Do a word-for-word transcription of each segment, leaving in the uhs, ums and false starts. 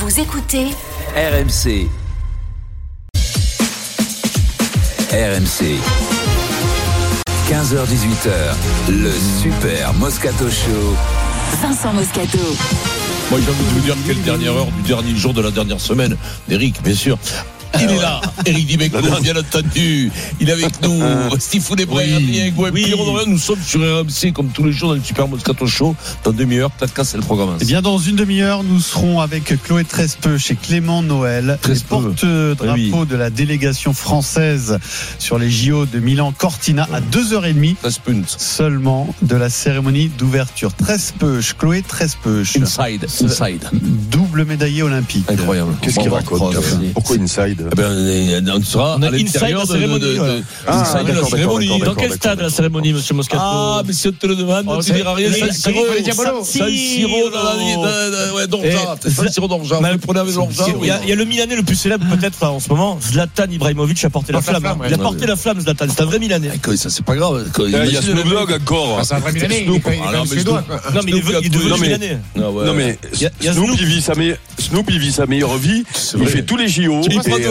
Vous écoutez R M C. R M C. quinze heures dix-huit heures, le Super Moscato Show. Vincent Moscato. Moi j'ai envie de vous dire quelle dernière heure du dernier jour de la dernière semaine d'Eric, bien sûr. Il est là, Eric Dimeco, bien entendu. Il est avec nous, Stifou Desbrais, Adrien Gouin, Pierrot Dorian. Nous sommes sur R M C comme tous les jours dans le Super Moscato Show. Dans une demi-heure, peut-être qu'à c'est le programme. Eh bien, dans une demi-heure, nous serons avec Chloé Trespeux chez Clément Noël, les porte-drapeaux oui. de la délégation française sur les J O de Milan-Cortina à deux heures trente seulement de la cérémonie d'ouverture. Trespeux, Chloé Trespeux. Inside, inside. Double médaillé olympique. Incroyable. Qu'est-ce qu'il raconte? Pourquoi inside? Eh ben, on sera on à l'intérieur de la cérémonie. De, de, de, ah, inside de la cérémonie. Dans quel stade la cérémonie, monsieur Moscato? Ah, mais si on te le demande, oh, tu diras rien. San Siro, San Siro, d'Orja. San Siro d'Orja. Vous prenez avec l'Orja. Il y a le Milanais le plus célèbre peut-être en ce moment. Zlatan Ibrahimovic a porté la flamme. Il a porté la flamme, Zlatan. C'est un vrai Milanais. Ça, c'est pas grave. Il y a Snoop Dogg encore. C'est un vrai Milanais. Non, mais il est devenu Milanais. Non, mais Snoop, il vit sa meilleure vie. Il fait tous les J O.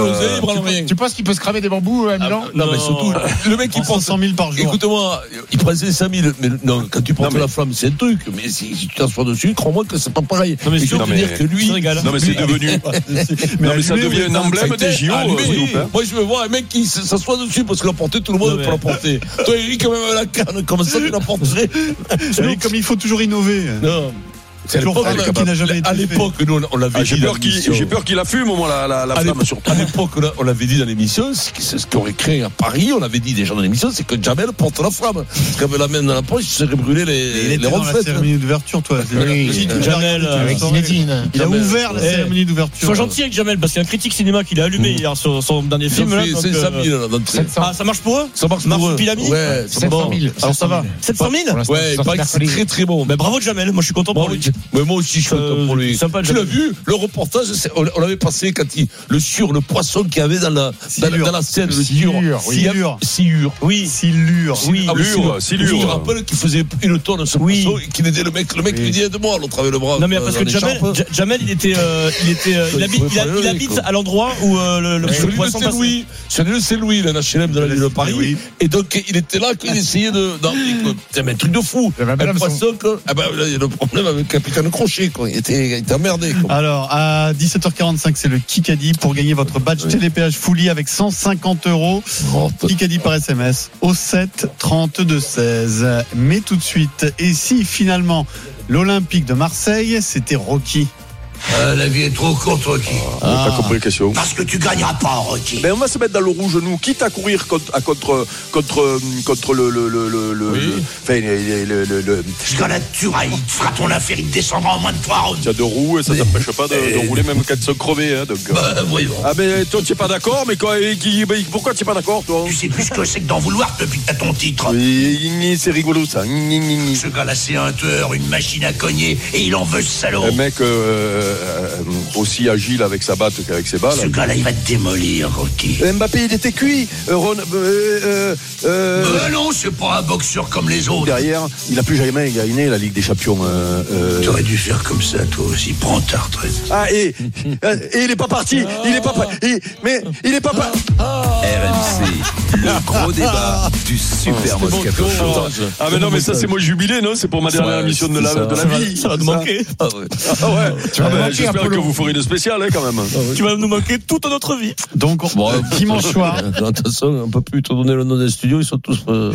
Tu penses qu'il peut se cramer des bambous à Milan? Ah, non, non, mais surtout, le mec qui prend cent mille par jour. Écoute-moi, il prend cinq mille. Mais non, quand tu portes non, mais... la flamme, c'est un truc. Mais si, si tu t'assois dessus, crois-moi que c'est pas pareil. Non, mais je veux dire que lui. Non, mais c'est devenu. Non, mais ça devient un emblème des J O. Moi, je veux voir un mec qui s'assoit dessus parce qu'il a porté, tout le monde peut la porter. Toi, Eric, quand même, à la canne, comme ça, tu la porterais. Comme il faut toujours innover. Non. C'est toujours qui n'a jamais été à l'époque, nous, on l'avait ah, dit. J'ai peur qu'il la fume, au moins, la, la, la flamme, surtout. À l'époque, on l'avait dit dans l'émission, c'est ce qu'on aurait créé à Paris, on l'avait dit déjà dans l'émission, c'est que Jamel porte la flamme. Parce qu'avec la main dans la poche, il serait brûlé les, les reflets. La cérémonie d'ouverture, toi. Oui, Jamel, avec Zinedine. Il a ouvert la cérémonie d'ouverture. Sois gentil avec Jamel, parce qu'il y a un critique cinéma qu'il a allumé hier sur son dernier film. C'est cinq mille, là, d'entrée. Ah, ça marche pour eux? Ça marche pour eux. Depuis la Ouais, sept cent mille. Alors ça va. sept cent mille? Ouais, c'est très très bon. Mais bravo Jamel, moi je suis content pour lui. Mais moi aussi, je suis content pour lui. Sympa, tu l'as vu, le reportage, on l'avait passé quand il, le sur, le poisson qu'il y avait dans la, dans, dans la scène, le sur. Silure. Silure. Oui. Silure. Oui. Silure. Silure. Je me rappelle qu'il faisait une tonne ce oui. poisson et qu'il aidait le mec. Le mec lui dit aide-moi, l'autre avait le bras. Non, mais parce que Jamel, Jamel, il était, il était, il habite, il habite à l'endroit où le poisson passe. Louis. Celui de Saint-Louis, le H L M de la ville de Paris. Et donc, il était là, il essayait de, c'est un truc de fou. Le poisson, ah ben, il y a le problème avec le capitaine Crochet, quoi. Il était, il était emmerdé, quoi. Alors, à dix-sept heures quarante-cinq, c'est le Kikadi pour gagner votre badge oui. Télépéage Fully avec cent cinquante euros. Oh, Kikadi par S M S au sept trente-deux seize. Mais tout de suite, et si finalement l'Olympique de Marseille, c'était Rocky? Euh, la vie est trop courte, Rocky. Ah, on n'a pas compris la question. Parce que tu gagneras pas, Rocky. Ben, on va se mettre dans le rouge, nous, quitte à courir contre, à contre, contre, contre le, le, le, le, oui. le, enfin, le, le, le, le... Jusqu'à la tuerie, il te fera ton affaire, il te descendra en moins de trois rounds. Tu as deux roues et ça t'empêche pas de, de rouler même quand ils sont crevés, hein, donc. Bah, voyons. Ah, ben, toi, tu n'es pas d'accord, mais quoi, qui, ben, pourquoi tu n'es pas d'accord, toi? Tu sais plus ce que c'est que d'en vouloir depuis que t'as ton titre. Oui, c'est rigolo, ça. Ce gars-là, c'est un tueur, une machine à cogner, et il en veut, ce salaud. Un mec, euh, euh, aussi agile avec sa batte qu'avec ses balles. Ce gars-là, il va te démolir, Rocky. Mbappé, il était cuit. Euh, Ron, euh, euh, euh... Euh, non, c'est pas un boxeur comme les autres. Derrière, il a plus jamais gagné la Ligue des Champions. Euh, euh... Tu aurais dû faire comme ça, toi aussi. Prends ta retraite. Ah, et, et il est pas parti. Il est pas il, mais il est pas parti. R M C, le gros débat du Super oh, Moscato Show. Ah, mais non, mais ça, c'est mon jubilé, non? C'est pour ma dernière émission de la, de la vie. Ça va nous manquer. Ah, ouais. Ah, ouais. Tu vas ah, manquer j'espère que vous ferez une spéciale, hein, quand même. Ah, oui. Tu vas nous manquer toute notre vie. Donc, bon, dimanche soir. Attention, on peut plus te donner le nom des studios, ils sont tous. Euh...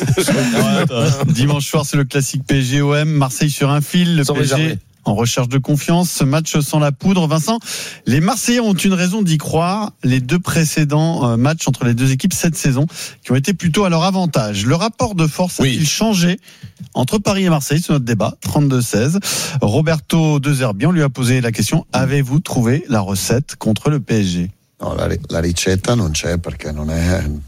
Dimanche soir, c'est le classique P S G O M. Marseille sur un fil. Le P S G en recherche de confiance. Ce match sans la poudre. Vincent, les Marseillais ont une raison d'y croire. Les deux précédents matchs entre les deux équipes cette saison qui ont été plutôt à leur avantage. Le rapport de force oui. a-t-il changé entre Paris et Marseille? C'est notre débat. trente-deux seize. Roberto De Zerbi, on lui a posé la question. Avez-vous trouvé la recette contre le P S G? No, la, la ricetta non c'è perché non è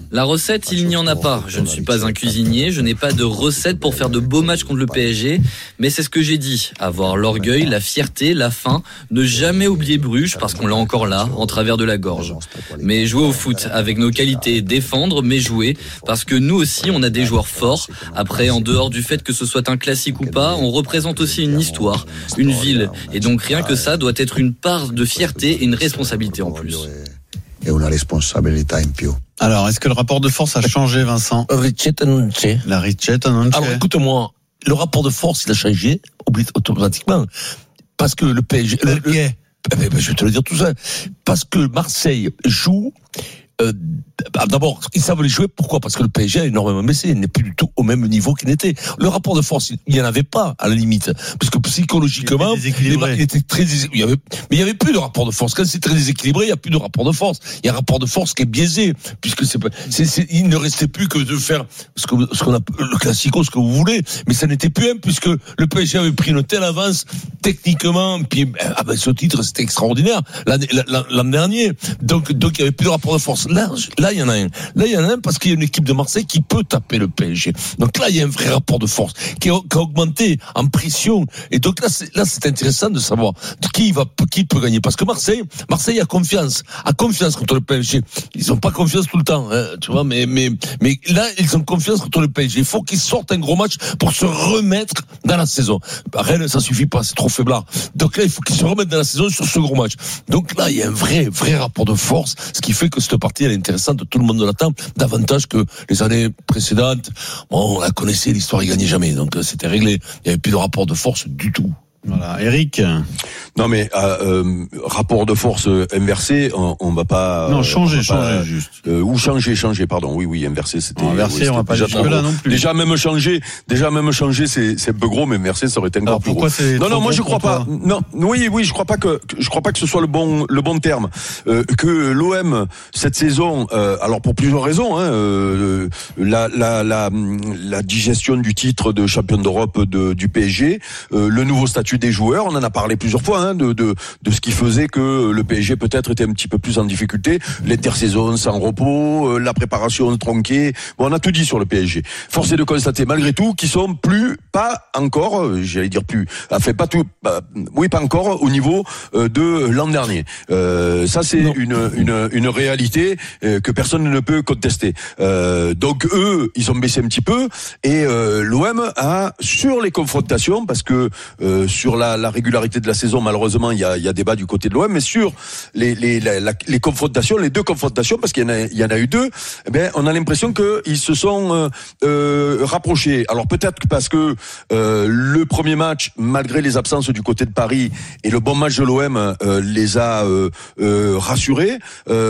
La recette, il n'y en a pas. Je ne suis pas un cuisinier, je n'ai pas de recette pour faire de beaux matchs contre le P S G, mais c'est ce que j'ai dit. Avoir l'orgueil, la fierté, la faim, ne jamais oublier Bruges parce qu'on l'a encore là, en travers de la gorge. Mais jouer au foot avec nos qualités, défendre, mais jouer, parce que nous aussi on a des joueurs forts. Après, en dehors du fait que ce soit un classique ou pas, on représente aussi une histoire, une ville, et donc rien que ça doit être une part de fierté et une responsabilité en plus. Et une responsabilité in più. Alors, est-ce que le rapport de force a changé, Vincent? Ricetta non c'è. La ricetta non c'è. Alors, écoute-moi, le rapport de force, il a changé automatiquement. Parce que le P S G... Le, le, eh ben, je vais te le dire tout ça. Parce que Marseille joue... Euh, d'abord, ils savent les jouer. Pourquoi? Parce que le P S G a énormément baissé. Il n'est plus du tout au même niveau qu'il n'était. Le rapport de force, il n'y en avait pas, à la limite. Parce que psychologiquement, il était, il était très déséquilibré. Il y avait, mais il n'y avait plus de rapport de force. Quand c'est très déséquilibré, il n'y a plus de rapport de force. Il y a un rapport de force qui est biaisé. Puisque c'est, c'est, c'est il ne restait plus que de faire ce que, ce qu'on appelle le classico, ce que vous voulez. Mais ça n'était plus un, puisque le P S G avait pris une telle avance, techniquement. Puis, ah ben, ce titre, c'était extraordinaire. L'an, l'an, l'an dernier. Donc, donc, il n'y avait plus de rapport de force. Là, là, il y en a un. Là, il y en a un parce qu'il y a une équipe de Marseille qui peut taper le P S G. Donc là, il y a un vrai rapport de force qui a, qui a augmenté en pression. Et donc là, c'est, là, c'est intéressant de savoir qui va, qui peut gagner. Parce que Marseille, Marseille a confiance, a confiance contre le P S G. Ils ont pas confiance tout le temps, hein, tu vois. Mais, mais, mais là, ils ont confiance contre le P S G. Il faut qu'ils sortent un gros match pour se remettre dans la saison. Rennes, ça suffit pas, c'est trop faiblard. Donc là, il faut qu'ils se remettent dans la saison sur ce gros match. Donc là, il y a un vrai, vrai rapport de force, ce qui fait que cette partie elle est intéressante, tout le monde l'attend, davantage que les années précédentes. Bon, on la connaissait, l'histoire, il gagnait jamais, donc c'était réglé. Il n'y avait plus de rapport de force du tout. Voilà, Eric. Non mais euh, euh, rapport de force inversé, on, on va pas. Non, changer, changer juste. Euh, ou changer, changer, pardon. Oui, oui, inversé, c'était. Inversé, oui, on va pas déjà, jusque là non plus. Déjà même changer, déjà même changer, c'est c'est un peu gros, mais inversé, ça aurait été encore Alors, plus pourquoi gros. C'est non, non, moi je crois pas. Toi. Non, oui, oui, je crois pas que je crois pas que ce soit le bon le bon terme. Euh, que l'O M cette saison, euh, alors pour plusieurs raisons, hein, euh, la la la la digestion du titre de champion d'Europe de du P S G, euh, le nouveau statut des joueurs, on en a parlé plusieurs fois, hein, de de de ce qui faisait que le P S G peut-être était un petit peu plus en difficulté, l'intersaison sans repos, euh, la préparation tronquée. Bon, on a tout dit sur le P S G. Force est de constater malgré tout qu'ils sont plus pas encore, euh, j'allais dire plus, enfin pas tout, bah, oui pas encore au niveau euh, de l'an dernier. Euh, ça c'est une une une réalité euh, que personne ne peut contester. Euh, donc eux, ils ont baissé un petit peu et euh, l'O M a sur les confrontations, parce que euh, sur la, la régularité de la saison, malheureusement il y a il y a débat du côté de l'O M, mais sur les les la, la, les confrontations, les deux confrontations, parce qu'il y en a il y en a eu deux, eh ben on a l'impression que ils se sont euh, euh, rapprochés. Alors peut-être que parce que euh, le premier match, malgré les absences du côté de Paris et le bon match de l'O M, euh, les a euh, euh, rassurés.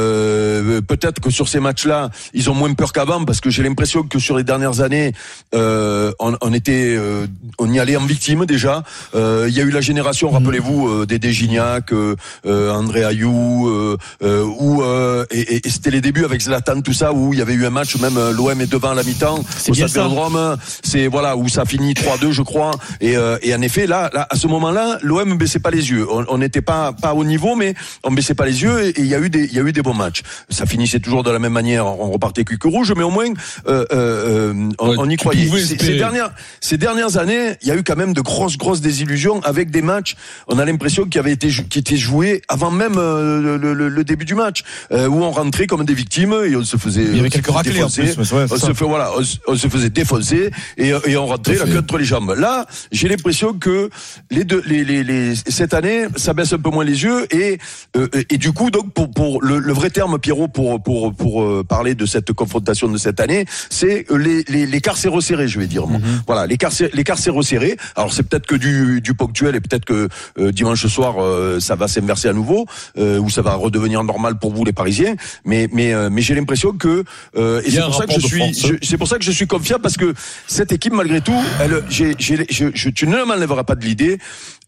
Euh, peut-être que sur ces matchs-là, ils ont moins peur qu'avant, parce que j'ai l'impression que sur les dernières années, euh, on, on était, euh, on y allait en victime déjà. Euh, il y a eu la génération, rappelez-vous, euh, des Gignac, euh, euh, André Ayou, euh, euh, où euh, et, et c'était les débuts avec Zlatan, tout ça, où il y avait eu un match, même euh, l'O M est devant à la mi-temps au Stade Vélodrome, c'est voilà où ça finit trois deux, je crois. Et, euh, et en effet, là, là, à ce moment-là, l'O M baissait pas les yeux. On n'était pas pas au niveau, mais on baissait pas les yeux. Et il y a eu des il y a eu des bons matchs. Ça finissait toujours de la même manière. On repartait cul que rouge, mais au moins euh, euh, on, ouais, on y croyait. Ces, ces dernières ces dernières années, il y a eu quand même de grosses grosses désillusions avec des matchs. On a l'impression qui avait été qui étaient joués avant même euh, le, le, le début du match, euh, où on rentrait comme des victimes et on se faisait. Il y avait quelques raclés en plus. Ouais, on se fait voilà, on, on se faisait défoncer et, et on rentrait la queue entre les jambes. Là, j'ai l'impression que les deux, les, les, les, cette année, ça baisse un peu moins les yeux et euh, et du coup donc pour pour le, le vrai terme, Pierrot, pour pour pour euh, parler de cette confrontation de cette année, c'est les les l'écart s'est resserré, je vais dire. Mm-hmm. Voilà, l'écart l'écart s'est resserré. Alors c'est peut-être que du du ponctuel et peut-être que euh, dimanche soir euh, ça va s'inverser à nouveau euh, ou ça va redevenir normal pour vous les Parisiens. Mais mais euh, mais j'ai l'impression que euh, et c'est pour ça que je suis je, c'est pour ça que je suis confiant, parce que cette équipe malgré tout, elle le, j'ai, j'ai, je, je, tu ne m'enlèveras pas de l'idée.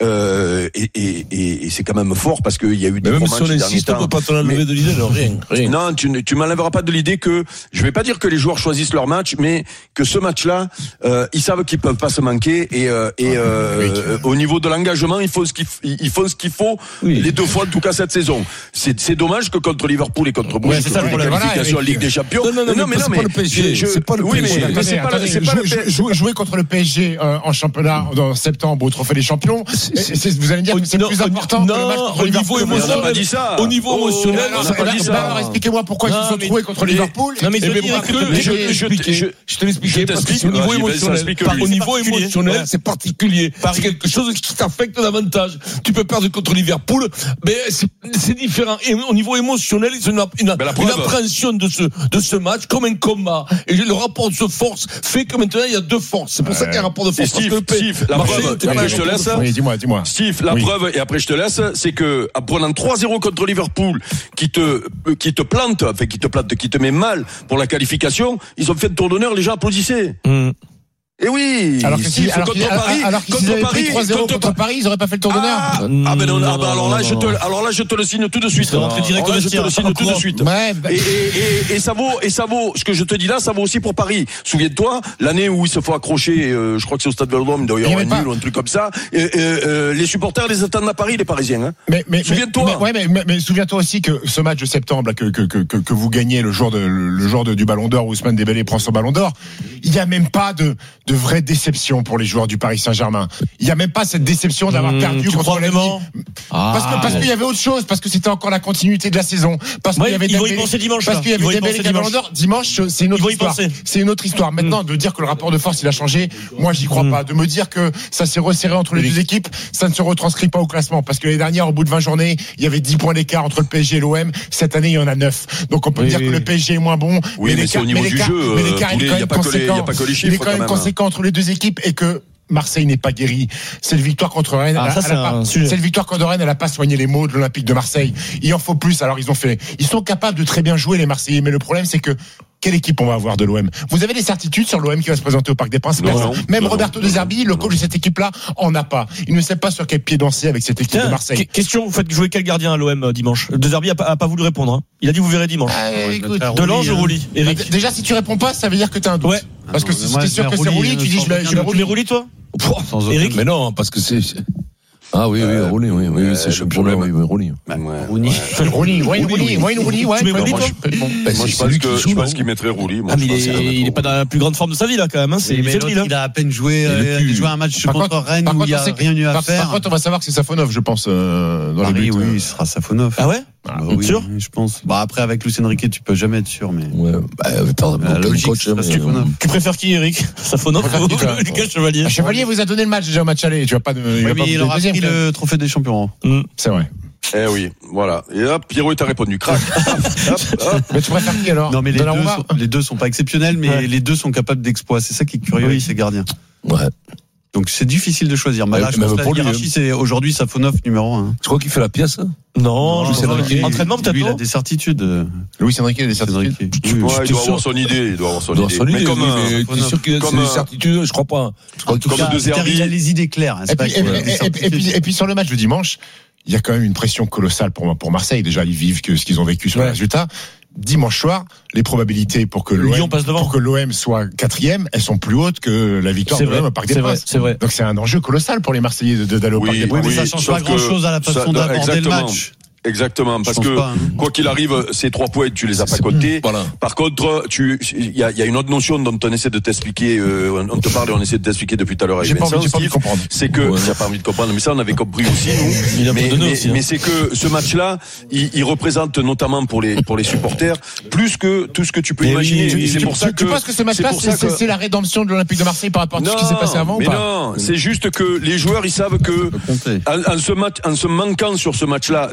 Euh, et, et, et, et c'est quand même fort parce qu'il y a eu des mais même gros si on matchs ces derniers insiste, on temps. peut pas te l'enlever Mais- de l'idée, non, rien, rien. Non, tu, ne- tu m'enlèveras pas de l'idée que je vais pas dire que les joueurs choisissent leur match, mais que ce match-là, euh, ils savent qu'ils peuvent pas se manquer et, euh, et euh, euh, au niveau de l'engagement, il faut ce qu'il f- ils font ce qu'il faut Oui. les deux fois en tout cas cette saison. C'est, c'est dommage que contre Liverpool et contre Bruges, Ouais, c'est ça le les problème. qualifications Voilà, en Ligue des Champions. Non, non, non, mais c'est pas le P S G, je- c'est pas le oui, P S G. mais, mais c'est pas, le- c'est pas le Jouer- P S G. jouer, jouer contre le P S G euh, en championnat en septembre au Trophée des Champions, et- et c'est- vous allez me dire que c'est Non, plus au- important que le match non, contre au Liverpool. niveau Mais on n'a pas émotionnel, dit ça. au niveau Oh, émotionnel, on Alors, n'a pas alors, dit ça. alors, expliquez-moi pourquoi ils Non, se sont mais- trouvés contre mais- Liverpool. Non, mais et- je Eh te ben, dis, parce Eric, que- le P S G, je vais t'expliquer. je- Je te l'expliquer je parce que t'explique, c'est au niveau vas-y, vas-y, émotionnel. explique-lui. Au niveau particulier. émotionnel, Ouais. c'est particulier. C'est quelque chose qui t'affecte davantage. Tu peux perdre contre Liverpool, mais c'est c'est différent. Et au niveau émotionnel, ils ont une, une, Ben, la une preuve. appréhension de ce, de ce match comme un combat. Et le rapport de force fait que maintenant il y a deux forces. C'est pour ça qu'il y a un rapport de Et force. Parce Steve, que le P- Steve, la Marseille preuve, était après pas je te un rapport de laisse. force. Oui, dis-moi, dis-moi. Steve, la Oui. preuve, et après je te laisse, c'est que en prenant trois zéro contre Liverpool, qui te, euh, qui te plante, enfin qui te plante, qui te met mal pour la qualification, ils ont fait le tour d'honneur, les gens applaudissaient. Hum. Et oui, Alors que Steve, si, alors contre qu'ils Paris, alors qu'ils contre avaient Paris, pris trois zéro contre contre Pa- Paris, ils auraient pas fait le tour d'honneur. Ah, Non, ah ben non, non, ah ben non, alors là, non, je te, non. alors là, je te le signe tout de suite. C'est rentré direct Alors là, au je te le vestiaire, signe tout de en suite. Ouais, bah- Et, et, et, et ça vaut, et ça vaut, ce que je te dis là, ça vaut aussi pour Paris. Souviens-toi, l'année où ils se font accrocher, euh, je crois que c'est au Stade Vélodrome, il doit y Il y avoir avait un pas- nul ou un truc comme ça. Et, et, euh, les supporters les attendent à Paris, les Parisiens. Hein. Mais, mais, Souviens-toi. Mais, ouais, mais, mais, mais souviens-toi aussi que ce match de septembre là, que, que, que, que, que vous gagnez le jour de, le jour de, du Ballon d'Or, où Ousmane Dembélé prend son Ballon d'Or, il n'y a même pas de, de vraie déception pour les joueurs du Paris Saint-Germain. Il n'y a même pas cette déception d'avoir Mmh, perdu tu contre crois l'M vraiment I. Parce que parce qu'il y avait autre chose, parce que c'était encore la continuité de la saison, parce qu'il Ouais, y avait ils vont y Dembélé- penser dimanche, parce là. qu'il y Ils vont y avait Dembélé penser qui a le Ballon dimanche. d'Or. Dimanche, c'est une Ils autre vont y histoire. penser. C'est une autre histoire. Maintenant, de dire que le rapport de force il a changé, moi j'y crois Mmh. pas. De me dire que ça s'est resserré entre les Oui. deux équipes, ça ne se retranscrit pas au classement, parce que l'année dernière, au bout de vingt journées, il y avait dix points d'écart entre le P S G et l'O M. Cette année, il y en a neuf. Donc on peut Oui, dire oui. que le P S G est moins bon. Oui, mais c'est au niveau du l'écart- jeu, mais euh, l'écart, il Poulet, est quand il y a même pas que les- il y a conséquent. pas que les Il est chiffres, quand même quand même. conséquent entre les deux équipes et que Marseille n'est pas guéri. C'est une victoire contre Rennes. Ah, Elle a- ça, elle c'est a pas- un sujet. c'est une victoire contre Rennes. Elle n'a pas soigné les maux de l'Olympique de Marseille. Il en faut plus. Alors ils ont fait. Ils sont capables de très bien jouer les Marseillais. Mais le problème, c'est que quelle équipe on va avoir de l'O M? Vous avez des certitudes sur l'O M qui va se présenter au Parc des Princes? Non, Personne. non, Même non, Roberto non, De Zerbi, le coach de cette équipe-là, en a pas. Il ne sait pas sur quel pied danser avec cette équipe de Tiens, Marseille. que- question, vous faites jouer quel gardien à l'O M euh, dimanche? De Zerbi a, pas- a pas voulu répondre. Hein. Il a dit vous verrez dimanche. Ah, écoute, Delange ou Rouli, Eric? D- Déjà, si tu réponds pas, ça veut dire que t'as un doute. Ouais. Parce que Ah non, si mais moi, t'es sûr je que mets c'est Rouli, Rouli, tu dis sans je mets, aucun je mets doute. Rouli. Mais Rouli, toi? Sans aucun Eric? doute. Mais non, parce que c'est. c'est- Ah oui, oui, Rouli, oui, oui, euh, c'est le championnat, oui, problème- oui, Rouli. Ouais. Rooney. Rouli, Wayne Rouli, Wayne Rouli, ouais. Tu mets peut- Rouli, moi, toi je- bon. Ben, Moi, c'est je pense celui que, qui je joue, pense non qu'il mettrait Rouli. Moi, Ah, mais je il pense qu'il est, mettrait il est pas dans la plus grande forme de sa vie, là, quand même. Hein. C'est Oui, il mais fait l'autre, le il a à peine joué, Et le euh, cul. joué un match Par contre contre- Rennes par où contre, il n'y on a sait- rien eu à par- faire. Par contre, on va savoir que c'est Safonov, je pense, euh, dans Ah les oui, buts. oui, euh. il sera Safonov. Ah ouais? Bah oui, Sûr oui, je pense. Bah après avec Luis Enrique, tu peux jamais être sûr, mais. Ouais, bah, attends, La aucun logique, coach, c'est mais, Safonov. euh, Tu préfères qui, Eric? Safonov Préfère qui, toi ou Lucas Chevalier? Ah, Chevalier vous a donné le match déjà au match aller. Tu vas pas de, il va Oui, pas mais vous il donner aura deuxième, pris quand même. le trophée des champions. C'est vrai. Eh oui, voilà. Et là, Pierrot t'a répondu. Crac. Hop, hop. Mais tu préfères qui alors? Non, mais les deux, Donnarumma sont, les deux sont pas exceptionnels, mais Ouais. les deux sont capables d'exploits. C'est ça qui est curieux, Oui. ces gardiens. Ouais. Donc c'est difficile de choisir. Mais là, Ouais, je même pense que pour la lui, hiérarchie, hein. c'est aujourd'hui Safonov numéro un. Tu crois qu'il fait la pièce? Non, je Luis sais pas. Enrique. Entraînement, peut-être Lui, il a non? des certitudes. euh, Luis Enrique, il a des Luis certitudes. Enrique. Tu- Oui, Ouais, tu il t'es doit avoir sûr? son idée. Il doit avoir son Dans idée. son Mais idée, comme oui, un- mais t'es sûr qu'il a comme des un- certitudes? Je crois pas. En tout Comme cas, De Zerbi. il a les idées claires. hein, c'est Et pas puis, qu'il et, a des et- et- et certitudes. puis, et puis sur le match de dimanche, il y a quand même une pression colossale pour, pour Marseille. Déjà, ils vivent que ce qu'ils ont vécu sur Ouais. le résultat. Dimanche soir, les probabilités pour que Lyon l'O M, passe devant. pour que l'O M soit quatrième, elles sont plus hautes que la victoire C'est de l'O M vrai, au Parc des c'est vrai, Princes. c'est vrai. Donc c'est un enjeu colossal pour les Marseillais de- de- d'aller au Oui, Parc des oui, Princes. mais ça oui, change sauf pas que grand-chose à la ça- façon d'aborder le exactement. match. Exactement, parce change que pas, hein. quoi qu'il arrive, ces trois points, tu les as pas C'est- comptés. Voilà. Par contre, tu, il y a, il y a une autre notion dont on essaie de t'expliquer, euh, on te parle et on essaie de t'expliquer depuis tout à l'heure avec J'ai pas Vincent, envie, j'ai pas envie de Steve, comprendre. c'est que, Ouais. j'ai pas envie de comprendre, mais ça on avait compris aussi, nous. Il a mais, pas donné mais, aussi, hein. mais c'est que ce match-là, il, il représente notamment pour les, pour les supporters, plus que tout ce que tu peux Mais imaginer. oui, Et c'est Tu- pour ça tu- que, tu penses que ce match-là, pour c'est ça que- c'est- c'est la rédemption de l'Olympique de Marseille par rapport à tout ce qui s'est passé avant ou mais pas? non, c'est juste que les joueurs, ils savent que, Ça peut compter. en, en se, mat- en se manquant sur ce match-là, notamment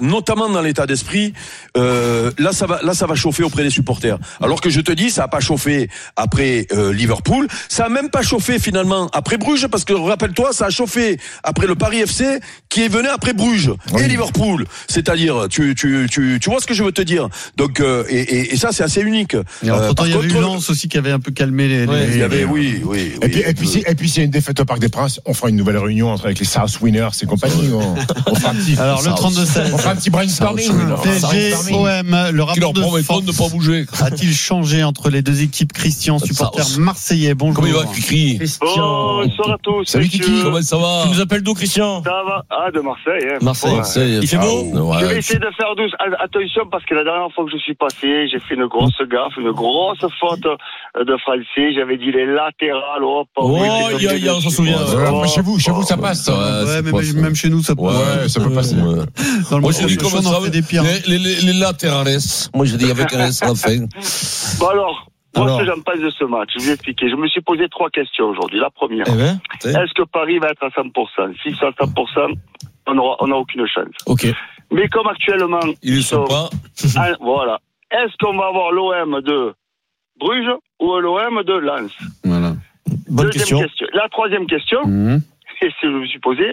tellement dans l'état d'esprit. Euh, là, ça va, là, ça va chauffer auprès des supporters. Alors que je te dis, ça a pas chauffé après euh, Liverpool, ça a même pas chauffé finalement après Bruges, parce que rappelle-toi, ça a chauffé après le Paris F C qui est venu après Bruges oui. et Liverpool. C'est-à-dire, tu, tu, tu, tu vois ce que je veux te dire. Donc, euh, et, et, et ça, c'est assez unique. Et euh, il y avait eu Lens aussi qui avait un peu calmé les. Ouais, les... Il y avait, oui, oui. Et oui, puis, et puis, si, et puis, s'il y a une défaite au Parc des Princes, on fera une nouvelle réunion entre avec les South Winners et compagnie. On, on fera un petit. Alors le trente-deux seize. On fera un petit brainstorming. P S G, O M, le rapport de force de pas bouger. a-t-il changé entre les deux équipes? Christian, supporter marseillais. Bonjour. Comment il va, Kiki? Bonsoir à tous. Salut Kiki. Comment ça va? Tu nous appelles d'où, Christian? Ça va. Ah, de Marseille. Hein. Marseille. Ouais. Marseille. Il fait beau? Ouais. Je vais essayer de faire douce. Attention, parce que la dernière fois que je suis passé, j'ai fait une grosse gaffe, une grosse faute de français. J'avais dit les latérales. Hop, oh, il y a, il y a, on s'en souvient. Oh, chez vous, chez vous, ça passe. Ouais, mais même chez nous, ça passe. Ouais, ça peut passer. Dans le Moi, je dis comment ça fait des pires. Les, les, les latérales. Moi, je dis avec un S à la fin. Bon alors, moi, alors. ce que j'en pense de ce match, je vais expliquer. Je me suis posé trois questions aujourd'hui. La première, eh ben, est-ce que Paris va être à cent pour cent? Si c'est à cent pour cent, on n'aura on a aucune chance. Ok. Mais comme actuellement, ils ne sont pas. Ah, voilà. Est-ce qu'on va avoir l'O M de Bruges ou l'O M de Lens? Voilà. Bonne question. question. La troisième question, mmh. et c'est ce que je me suis posé.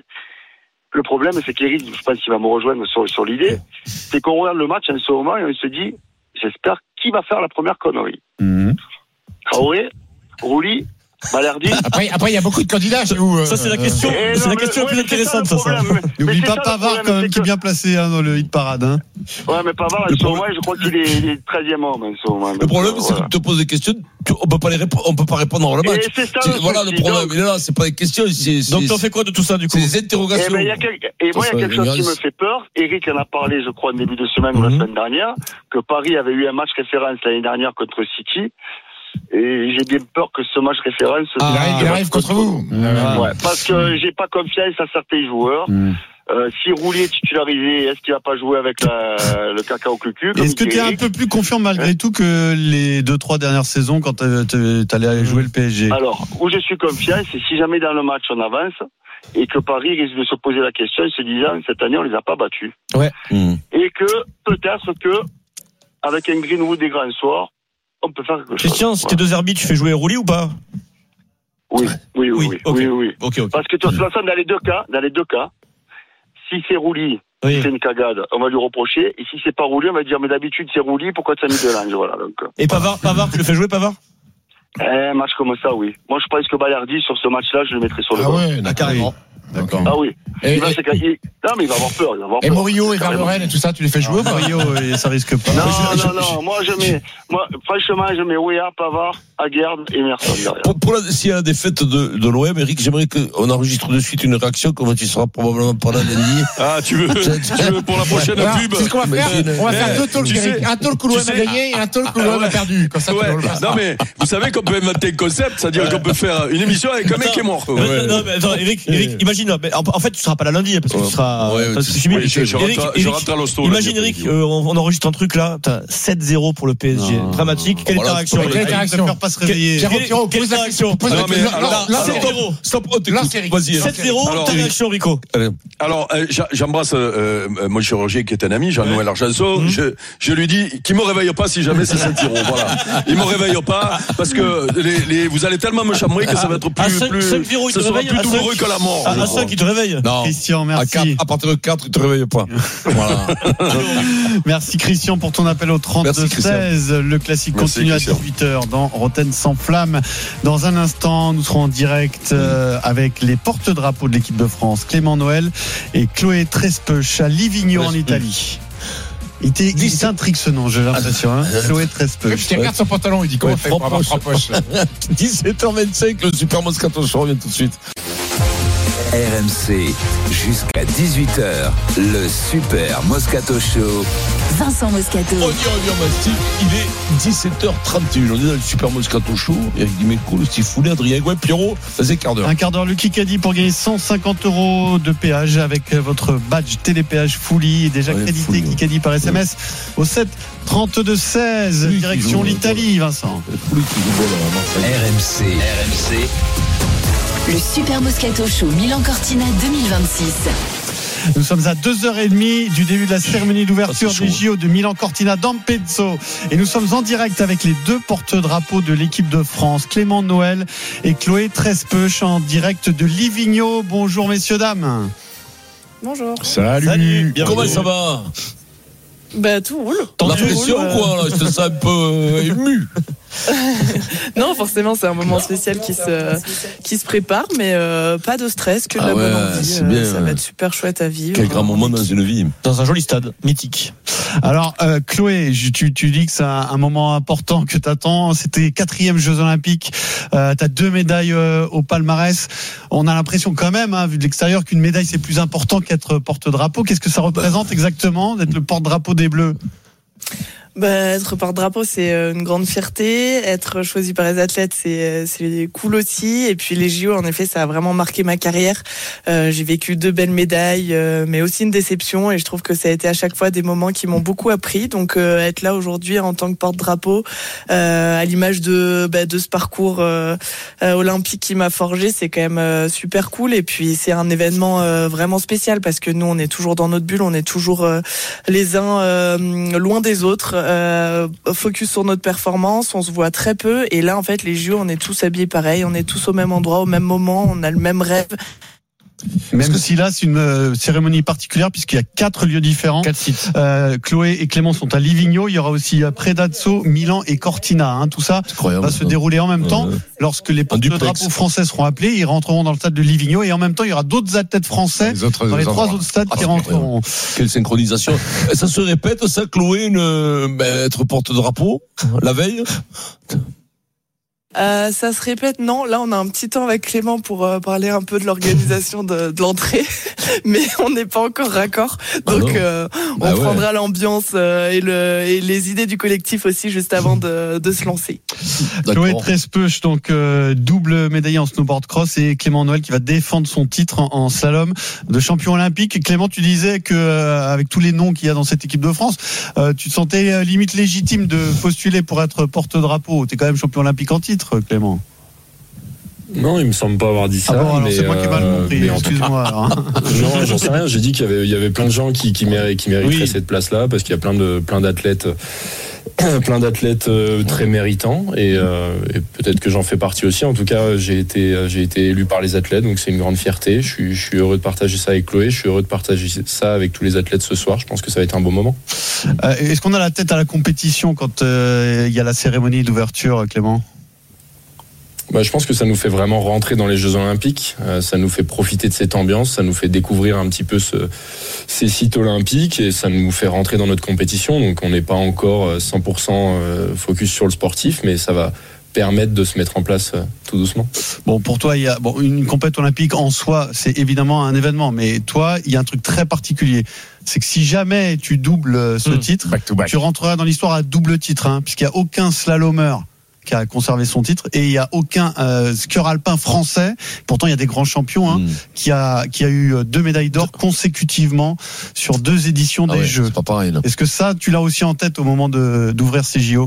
Le problème, c'est qu'Éric, je pense qu'il va me rejoindre sur, sur l'idée, c'est qu'on regarde le match en ce moment et on se dit, j'espère qui va faire la première connerie. Mmh. Traoré, Rouli, Balerdi. Après, après, il y a beaucoup de candidats chez vous. Ça, c'est la question, euh, c'est non, la question mais, la plus ouais, intéressante, ça, ça. N'oublie pas Pavard, quand même, qui est bien placé hein, dans le hit parade. Hein. Ouais, mais Pavard, en ce moment, je crois qu'il est, il est treizième homme en ce moment. Le problème, c'est voilà. que tu te poses des questions, tu, on peut pas les répondre, on peut pas répondre dans le match. C'est ça, c'est, voilà le problème. Donc, il est là, c'est pas des questions. C'est, donc, c'est, t'en fais quoi de tout ça, du coup? C'est des interrogations. Et, ben, y a quel... et moi, il y a quelque chose qui me fait peur. Eric en a parlé, je crois, en début de semaine mm-hmm. ou la semaine dernière, que Paris avait eu un match référence l'année dernière contre City. Et j'ai bien peur que ce match référence ah, il arrive, il arrive contre vous. Mmh. Ouais, parce que j'ai pas confiance à certains joueurs. Mmh. Euh, si Roulier est titularisé, est-ce qu'il va pas jouer avec la, le cacao cucu? Est-ce que tu es un peu plus confiant malgré ouais. tout que les deux trois dernières saisons quand tu allais aller jouer le P S G? Alors, où je suis confiant, c'est si jamais dans le match on avance et que Paris risque de se poser la question en se disant cette année on les a pas battus. Ouais. Mmh. Et que peut-être que avec un Greenwood des grands soirs, on peut faire quelque chose. Christian, si t'es deux arbitres, tu fais jouer Rouli ou pas? Oui, oui, oui, oui, oui, okay. oui, oui. Okay, okay. Parce que de toute façon, dans les deux cas, dans les deux cas, si c'est Rouli, oui. c'est une cagade, on va lui reprocher. Et si c'est pas Rouli, on va dire mais d'habitude c'est Rouli, pourquoi tu as mis de l'ange, voilà. Donc. Et Pavard, Pavard, tu le fais jouer Pavard? Un match comme ça, oui. Moi, je pense que Balerdi sur ce match-là, je le mettrais sur le ah banc. Ouais, ah, carrément. D'accord. Ah oui. Et, et, va, c'est il... Non, mais il va avoir peur. Il va avoir et peur. Morio et Vermeuren et tout ça, tu les fais jouer? Morio, ça risque pas. Non, non, non, non. Moi, je mets, moi, franchement, je mets Ouéa, Pavard, Aguerd et Merson derrière. Pour, pour la, s'il y a la défaite de, de l'O M, Eric, j'aimerais qu'on enregistre de suite une réaction, comme tu seras probablement pas là lundi. Ah, tu veux, tu veux pour la prochaine voilà, pub? C'est ce qu'on va faire. On va faire deux talks, Eric. Un talk où l'O M a gagné et un talk où l'O M a perdu. Comme ça, ouais. Non, mais vous savez qu'on peut inventer un concept, c'est-à-dire qu'on peut faire une émission avec un mec qui est mort. Ouais. Non, mais attends, Eric, Eric, imagine, en fait, tu seras pas là lundi, parce que tu seras, ouais, parce que je, oui, je, je, Eric, rentre, Eric, je rentre à l'hosto. Imagine, Eric, euh, on, on enregistre un truc là, t'as sept zéro pour le P S G. Non. Dramatique. Quelle voilà, est ta réaction? Quelle est ta réaction? Ne faire pas se réveiller. Quelle est ta réaction? sept zéro. Stop, on t'écoute. Vas-y. sept zéro, ta réaction, Rico. Alors, euh, j'embrasse euh, mon chirurgien qui est un ami, Jean-Noël Argenceau. Mmh. Je, je lui dis qu'il me réveille pas si jamais c'est sept zéro. Voilà. Il me réveille pas parce que les, les, vous allez tellement me chambrer que ça va être plus, cinq, plus, cinq zéro, ça sera plus douloureux que la mort. À cinq, il te réveille. Non. Christian, merci. À, quatre, à partir de quatre, il te réveille pas. Voilà. Merci Christian pour ton appel au trente-deux seize. Le classique merci, continue Christian. À dix-huit heures dans Rotten sans flamme. Dans un instant, nous serons en direct euh, avec les porte-drapeaux de l'équipe de France, Clément Noël et Chloé Trespeuch à Livigno en Italie. Il s'intrigue ce nom, j'ai l'impression. Hein. Chloé Trespeuch. Il regarde son pantalon, il dit comment on fait pour avoir trois poches. dix-sept heures vingt-cinq, le Super Moscato Show revient tout de suite. R M C, jusqu'à dix-huit heures, le Super Moscato Show. Vincent Moscato. On dit, on dit, on mastique, il est dix-sept heures trente et un. On est dans le Super Moscato Show. Eric Dimeco, le Stifoulet, Adrien Gouin, Pierrot, ça c'est quart d'heure. Un quart d'heure, le Kikadi pour gagner cent cinquante euros de péage avec votre badge télépéage Fully, déjà ouais, crédité Kikadi par S M S ouais. Au sept trente-deux seize, oui, direction l'Italie, Vincent. R M C. R M C. Le Super Moscato Show Milan Cortina deux mille vingt-six. Nous sommes à deux heures trente du début de la cérémonie d'ouverture ah, des J O de Milan-Cortina d'Ampezzo. Et nous sommes en direct avec les deux porte-drapeaux de l'équipe de France, Clément Noël et Chloé Trespeuch, en direct de Livigno. Bonjour messieurs, dames. Bonjour. Salut. Salut. Comment ça va? Bah tout roule. La pression ou quoi là? Je te sens un peu ému. Non, forcément, c'est un moment spécial qui se qui se prépare, mais euh, pas de stress, que de ah la ouais, bonne envie. C'est bien, ça va être super chouette à vivre. Quel grand moment dans une vie. Dans un joli stade, mythique. Alors, euh, Chloé, tu, tu dis que c'est un, un moment important que t'attends. C'était quatrième Jeux Olympiques. Euh, t'as deux médailles euh, au palmarès. On a l'impression quand même, hein, vu de l'extérieur, qu'une médaille c'est plus important qu'être porte-drapeau. Qu'est-ce que ça représente exactement d'être le porte-drapeau des Bleus? Bah, être porte-drapeau, c'est une grande fierté. Être choisi par les athlètes, c'est c'est cool aussi. Et puis les J O, en effet, ça a vraiment marqué ma carrière. Euh, j'ai vécu deux belles médailles, euh, mais aussi une déception. Et je trouve que ça a été à chaque fois des moments qui m'ont beaucoup appris. Donc euh, être là aujourd'hui en tant que porte-drapeau, euh, à l'image de bah, de ce parcours euh, euh, olympique qui m'a forgé, c'est quand même euh, super cool. Et puis c'est un événement euh, vraiment spécial parce que nous, on est toujours dans notre bulle, on est toujours euh, les uns euh, loin des autres. Euh, focus sur notre performance, on se voit très peu et là en fait les J O on est tous habillés pareil, on est tous au même endroit, au même moment, on a le même rêve. Même que si là c'est une euh, cérémonie particulière puisqu'il y a quatre lieux différents. Quatre sites. Euh, Chloé et Clément sont à Livigno. Il y aura aussi Predazzo, Milan et Cortina. Hein. Tout ça va se dérouler en même temps. Euh, Lorsque les porte-drapeaux français seront appelés, ils rentreront dans le stade de Livigno et en même temps il y aura d'autres athlètes français les autres, dans les trois autres stades ah, qui rentreront. Quelle synchronisation. Ça se répète ça, Chloé, une, ben, être porte-drapeau la veille? Euh, ça se répète, non. Là, on a un petit temps avec Clément pour euh, parler un peu de l'organisation de, de l'entrée, mais on n'est pas encore raccord. Donc, ah euh, on bah prendra ouais. l'ambiance euh, et, le, et les idées du collectif aussi juste avant de, de se lancer. Chloé Trespeuch, donc euh, double médaillée en snowboard cross, et Clément Noël qui va défendre son titre en, en slalom de champion olympique. Clément, tu disais que euh, avec tous les noms qu'il y a dans cette équipe de France, euh, tu te sentais euh, limite légitime de postuler pour être porte-drapeau. T'es quand même champion olympique en titre, Clément. Non, il me semble pas avoir dit ça. Ah bon, alors mais c'est moi qui ai mal compris. Euh, Excuse-moi. Alors, hein. Non, j'en sais rien. J'ai dit qu'il y avait, il y avait plein de gens qui, qui, méri- qui mériteraient oui. cette place-là parce qu'il y a plein de, plein d'athlètes, plein d'athlètes très méritants et, euh, et peut-être que j'en fais partie aussi. En tout cas, j'ai été, j'ai été élu par les athlètes, donc c'est une grande fierté. Je suis, je suis heureux de partager ça avec Chloé. Je suis heureux de partager ça avec tous les athlètes ce soir. Je pense que ça va être un beau moment. Euh, est-ce qu'on a la tête à la compétition quand euh, il y a la cérémonie d'ouverture, Clément ? Bah, je pense que ça nous fait vraiment rentrer dans les Jeux Olympiques. Euh, ça nous fait profiter de cette ambiance, ça nous fait découvrir un petit peu ce, ces sites olympiques et ça nous fait rentrer dans notre compétition. Donc on n'est pas encore cent pour cent focus sur le sportif, mais ça va permettre de se mettre en place euh, tout doucement. Bon, pour toi, il y a bon, une compétition olympique en soi, c'est évidemment un événement, mais toi, il y a un truc très particulier. C'est que si jamais tu doubles ce mmh. titre, back to back. Tu rentreras dans l'histoire à double titre, hein, puisqu'il n'y a aucun slalomeur qui a conservé son titre et il y a aucun euh, skieur alpin français, pourtant il y a des grands champions, hein, mmh. qui a qui a eu deux médailles d'or consécutivement sur deux éditions ah des ouais, Jeux. C'est pas pareil, là. Est-ce que ça tu l'as aussi en tête au moment de d'ouvrir ces J O?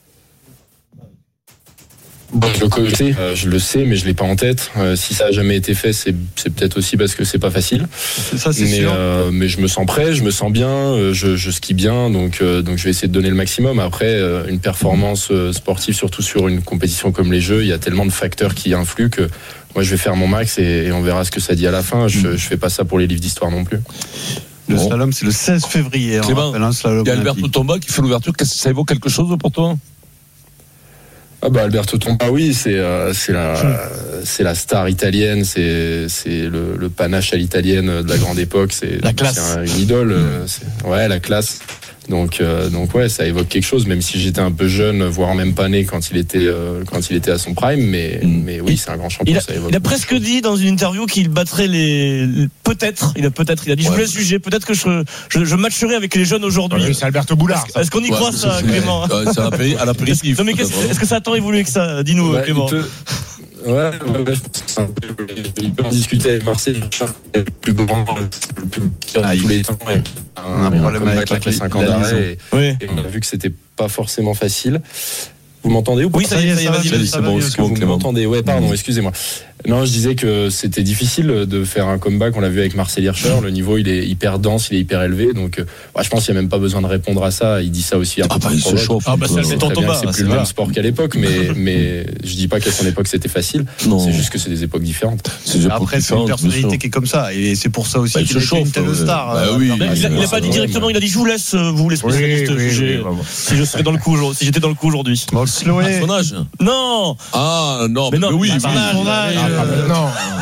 Je le sais, euh, je le sais, mais je l'ai pas en tête. Euh, si ça a jamais été fait, c'est, c'est peut-être aussi parce que c'est pas facile. Ça, c'est mais, sûr. Euh, mais je me sens prêt, je me sens bien, euh, je, je skie bien, donc euh, donc je vais essayer de donner le maximum. Après, euh, une performance euh, sportive, surtout sur une compétition comme les Jeux, il y a tellement de facteurs qui influent que moi je vais faire mon max et, et on verra ce que ça dit à la fin. Je, je fais pas ça pour les livres d'histoire non plus. Le bon. Slalom, c'est le seize février. Clément, il y a Alberto Tomba qui fait l'ouverture. Ça évoque quelque chose pour toi? Ah bah Alberto Tomba, oui, c'est euh, c'est la c'est la star italienne, c'est c'est le, le panache à l'italienne de la grande époque, c'est la classe, c'est un, une idole, mmh. c'est, ouais la classe. Donc euh, donc ouais, ça évoque quelque chose, même si j'étais un peu jeune, voire même pas né quand il était euh, quand il était à son prime, mais mmh. mais oui, c'est un grand champion. Il a, ça évoque il a presque dit dans une interview qu'il battrait les peut-être, il a peut-être, il a dit ouais. je vous laisse juger, peut-être que je je, je matcherai avec les jeunes aujourd'hui. Oui, c'est Alberto Boulard. Est-ce, est-ce qu'on y ouais, croit ça, Clément? Ouais, c'est à la, à la non mais est-ce que ça a tant évolué que ça? Dis-nous, ouais, Clément. Ouais, ouais, ouais, c'est un peu, il peut en discuter avec Marseille, le plus grand, le plus ah, de tous les temps, ouais. un, un problème avec la cinq ans d'arrêt, et, oui. et on a vu que c'était pas forcément facile. Vous m'entendez ou pas? Oui, ça y est, ça y est, vas-y, vas-y, c'est bon, est-ce que vous m'entendez? Ouais, pardon, excusez-moi. Non, je disais que c'était difficile de faire un comeback. On l'a vu avec Marcel Hirscher. Le niveau, il est hyper dense, il est hyper élevé. Donc, ouais, je pense qu'il n'y a même pas besoin de répondre à ça. Il dit ça aussi. Ah, bah, il se chauffe. Ah, bah, ça, c'est ton Thomas. C'est plus le même sport qu'à l'époque, mais, mais je dis pas qu'à son époque c'était facile. Non. C'est juste que c'est des époques différentes. C'est Après, c'est une personnalité qui est comme ça. Et c'est pour ça aussi bah, qu'il a été une telle star. Bah, oui. Il, il, a, il a pas dit directement, il a dit je vous laisse, vous les spécialistes oui, juger. Oui, oui, si je serais dans le coup, si j'étais dans le coup aujourd'hui. Bon, Chloé. Son âge. Non. Ah, non, mais non, mais oui. Son âge. Non.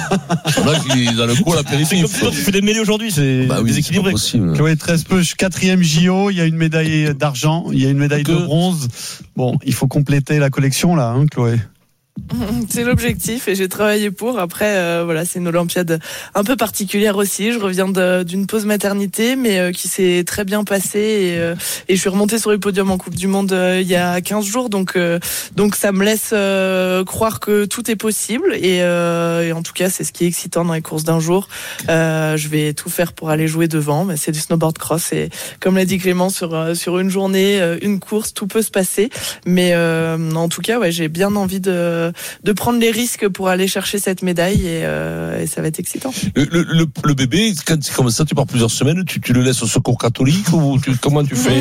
Là, il est dans le coup à la périphérie. C'est comme si toi, tu fais des mêlées aujourd'hui, c'est bah oui, déséquilibré. Chloé Trespeuch, quatrième J O, il y a une médaille d'argent, il y a une médaille de bronze. Bon, il faut compléter la collection là, hein, Chloé. C'est l'objectif et j'ai travaillé pour. Après, euh, voilà, c'est une Olympiade un peu particulière aussi. Je reviens de, d'une pause maternité, mais euh, qui s'est très bien passée et, euh, et je suis remontée sur les podiums en Coupe du Monde euh, il y a quinze jours. Donc, euh, donc ça me laisse euh, croire que tout est possible et, euh, et en tout cas, c'est ce qui est excitant dans les courses d'un jour. Euh, je vais tout faire pour aller jouer devant, mais c'est du snowboard cross et comme l'a dit Clément, sur euh, sur une journée, euh, une course, tout peut se passer. Mais euh, en tout cas, ouais, j'ai bien envie de de prendre les risques pour aller chercher cette médaille et, euh, et ça va être excitant. Le, le, le bébé, quand c'est comme ça, tu pars plusieurs semaines, tu, tu le laisses au secours catholique ou tu, comment tu fais?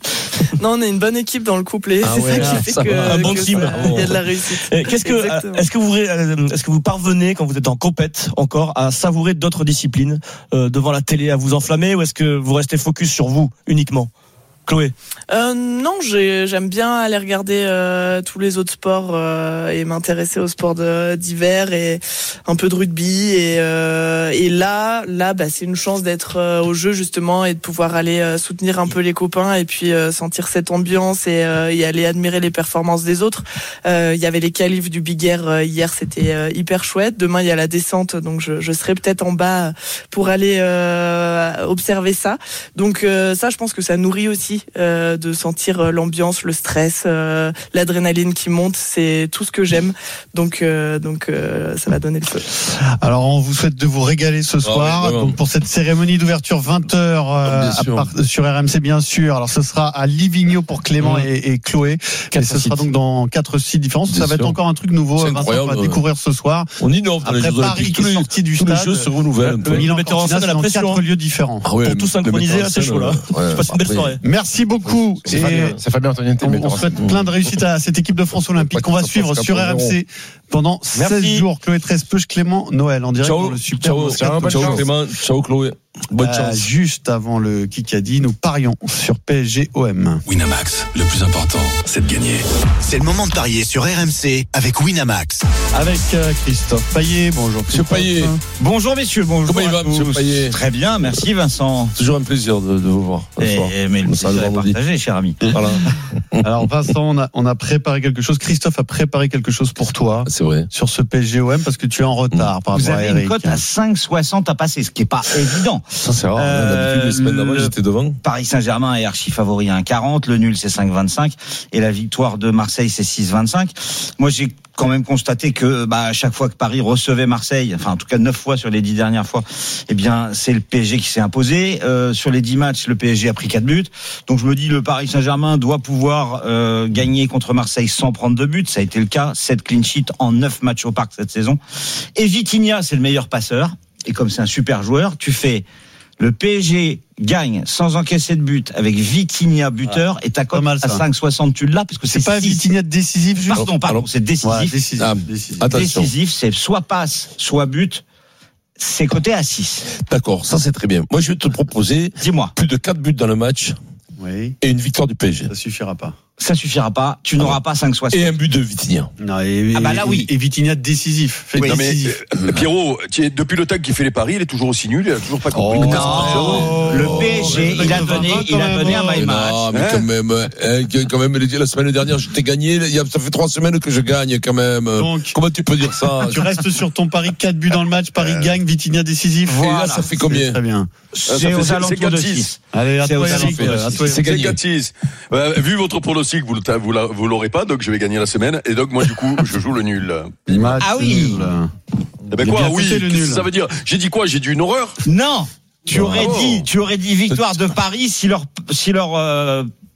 Non, on est une bonne équipe dans le couplet. Ah c'est ouais, ça qui fait ça que, un bon que team. ça, il y a de la réussite. Qu'est-ce que, est-ce que vous, est-ce que vous parvenez quand vous êtes en compète encore à savourer d'autres disciplines euh, devant la télé, à vous enflammer ou est-ce que vous restez focus sur vous uniquement? Chloé? Euh, non, j'ai, j'aime bien aller regarder euh, tous les autres sports euh, et m'intéresser aux sports de, d'hiver et un peu de rugby et, euh, et là, là, bah, c'est une chance d'être euh, au jeu justement et de pouvoir aller euh, soutenir un peu les copains et puis euh, sentir cette ambiance et, euh, et aller admirer les performances des autres. Euh, Il y avait les qualifs du Big Air euh, hier, c'était euh, hyper chouette. Demain, il y a la descente, donc je, je serai peut-être en bas pour aller euh, observer ça. Donc euh, ça, je pense que ça nourrit aussi. Euh, de sentir l'ambiance, le stress, euh, l'adrénaline qui monte, c'est tout ce que j'aime. Donc, euh, donc euh, ça va donner le feu. Alors, on vous souhaite de vous régaler ce soir. Ah oui, donc, pour cette cérémonie d'ouverture vingt heures euh, part, sur R M C, bien sûr. Alors, ce sera à Livigno pour Clément mmh. et, et Chloé. Et ce sera donc dans quatre sites différents. Bien ça va sûr. Être encore un truc nouveau. Vincent, on va découvrir ce soir. On innove dans Après les Paris qui est sorti du tous stade. Les jeux se renouvellent. Le Milan en scène dans quatre lieux différents. Ah ouais, pour tout synchroniser, c'est chaud là. Je passe une belle soirée. Merci beaucoup. C'est Fabien, c'est Fabien Antoniente. On, on souhaite plein de réussites à cette équipe de France Olympique qu'on va suivre sur R M C pendant Merci. seize jours. Chloé Trespeuch, Clément Noël en direct ciao, dans le Super ciao, ciao, ciao Clément, ciao Chloé. Bonne euh, chance. Juste avant le Kikadi, nous parions sur P S G O M. Winamax, le plus important, c'est de gagner. C'est le moment de parier sur R M C avec Winamax. Avec euh, Christophe Payet. Bonjour Christophe. Monsieur Payet. Bonjour messieurs, bonjour. Comment il va Monsieur Payet? Très bien, merci Vincent. Toujours un plaisir de, de vous voir. Et, mais le plaisir est partagé, cher ami. Voilà. Alors Vincent, on a, on a préparé quelque chose. Christophe a préparé quelque chose pour toi. C'est vrai. Sur ce P S G O M parce que tu es en retard mmh. par Vous rapport à Eric. Vous avez une cote à cinq soixante à passer, ce qui est pas évident. Ça c'est rare. Euh, D'habitude, les semaines d'avant, j'étais devant. Paris Saint-Germain est archi favori à un quarante, le nul c'est cinq vingt-cinq et la victoire de Marseille c'est six vingt-cinq. Moi j'ai quand même constaté que bah, à chaque fois que Paris recevait Marseille, enfin en tout cas neuf fois sur les dix dernières fois, eh bien c'est le P S G qui s'est imposé. Euh, sur les dix matchs, le P S G a pris quatre buts. Donc je me dis le Paris Saint-Germain doit pouvoir euh, gagner contre Marseille sans prendre de buts. Ça a été le cas, sept clean sheets en neuf matchs au Parc cette saison. Et Vitinha, c'est le meilleur passeur. Et comme c'est un super joueur, tu fais le P S G gagne sans encaisser de but avec Vitinha buteur ah, et ta cote à cinq soixante tu l'as parce que c'est, c'est pas Vitinha décisif juste. Pardon, pardon, c'est décisif. Ouais, décisif, ah, décisif. décisif, c'est soit passe, soit but. C'est coté à six. D'accord, ça c'est très bien. Moi je vais te proposer Dis-moi. plus de quatre buts dans le match. Oui. Et une victoire du P S G. Ça suffira pas. Ça suffira pas. Tu n'auras ah, pas cinq soixante. Et un but de Vitinha. Non, et, ah bah là oui. Et, et Vitinha décisif. Oui, non, décisif. Mais, euh, Pierrot, depuis le temps qu'il fait les paris, il est toujours aussi nul. Il a toujours pas compris. Oh, non. Le P S G, il a donné, il a donné un my match. Non, mais hein quand même, hein, quand même, la semaine dernière, je t'ai gagné. Ça fait trois semaines que je gagne quand même. Donc, comment tu peux dire ça? Tu restes sur ton pari quatre buts dans le match. Paris euh, gagne, Vitinha décisif. Voilà. Et là, ça fait combien? Très bien. C'est aux alentours de six. Allez, à toi, c'est quatre six. Vu votre pronostic, vous vous vous l'aurez pas, donc je vais gagner la semaine. Et donc moi du coup, je joue le nul. Match ah oui. Nul. Eh ben quoi, oui. Qu'est-ce que ça veut dire? J'ai dit quoi? J'ai dit une horreur? Non. Tu aurais oh. dit, tu aurais dit victoire de Paris si leur, si leur euh,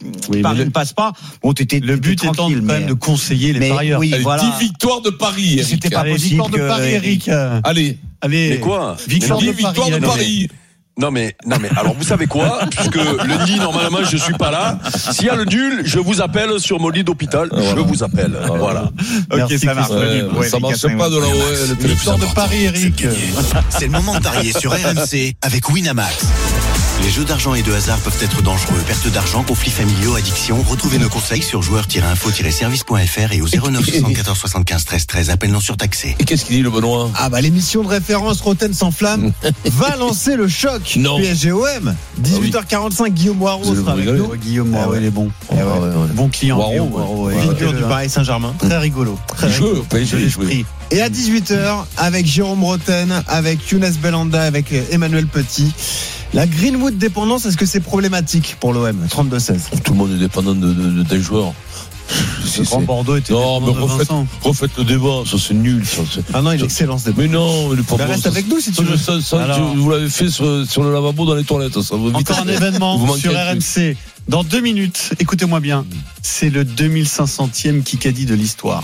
oui, Paris le, ne passe pas. Bon, t'étais le but étant quand même mais... de conseiller les mais, parieurs. Oui, voilà. dix victoires de Paris. Eric. C'était pas Allez, possible. Victoire de Paris, Eric. Allez, allez. Mais quoi Victoire de Paris. Victoire de Paris. Non mais non mais alors vous savez quoi, puisque lundi normalement je suis pas là, s'il y a le nul, je vous appelle sur mon lit d'hôpital, voilà. je vous appelle. Voilà. Ok, ça marche. Ouais, ouais, ça marche pas de la O L. Victoire de Paris, Eric. C'est le moment de parier sur R M C avec Winamax. Les jeux d'argent et de hasard peuvent être dangereux. Perte d'argent, conflits familiaux, addiction. Retrouvez nos conseils sur joueurs tiret info tiret service point f r et au zéro neuf soixante-quatorze soixante-quinze treize treize. Appel non surtaxé. Et qu'est-ce qu'il dit le Benoît? Ah bah l'émission de référence Roten sans flamme va lancer le choc non. P S G O M. dix-huit heures quarante-cinq, Guillaume Moirot sera avec nous. Guillaume Moirot, il est bon. Ouais, ouais, ouais. Bon client. Moirot, Moirot, ouais. Figure ouais, du Paris Saint-Germain. Très rigolo. Très rigolo. Et à dix-huit heures, avec Jérôme Roten, avec Younes Belhanda, avec Emmanuel Petit. La Greenwood dépendance, est-ce que c'est problématique pour l'O M? trente-deux seize. Tout le monde est dépendant de, de, de tes joueurs. Le Grand Bordeaux était non, mais refaites, refaites le débat, ça c'est nul. Ça, c'est... Ah non, il est excellent ce débat. Mais non, il est pas bon. Reste ça, avec nous si tu veux. Ça, ça, Alors... tu, vous l'avez fait sur, sur le lavabo dans les toilettes. Ça vous Encore un événement sur R M C. Dans deux minutes, écoutez-moi bien, c'est le deux mille cinq centième Kikadi de l'histoire.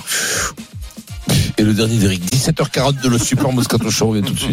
Et le dernier d'Eric, dix-sept heures quarante de le Super Moscato Show, revient tout de suite.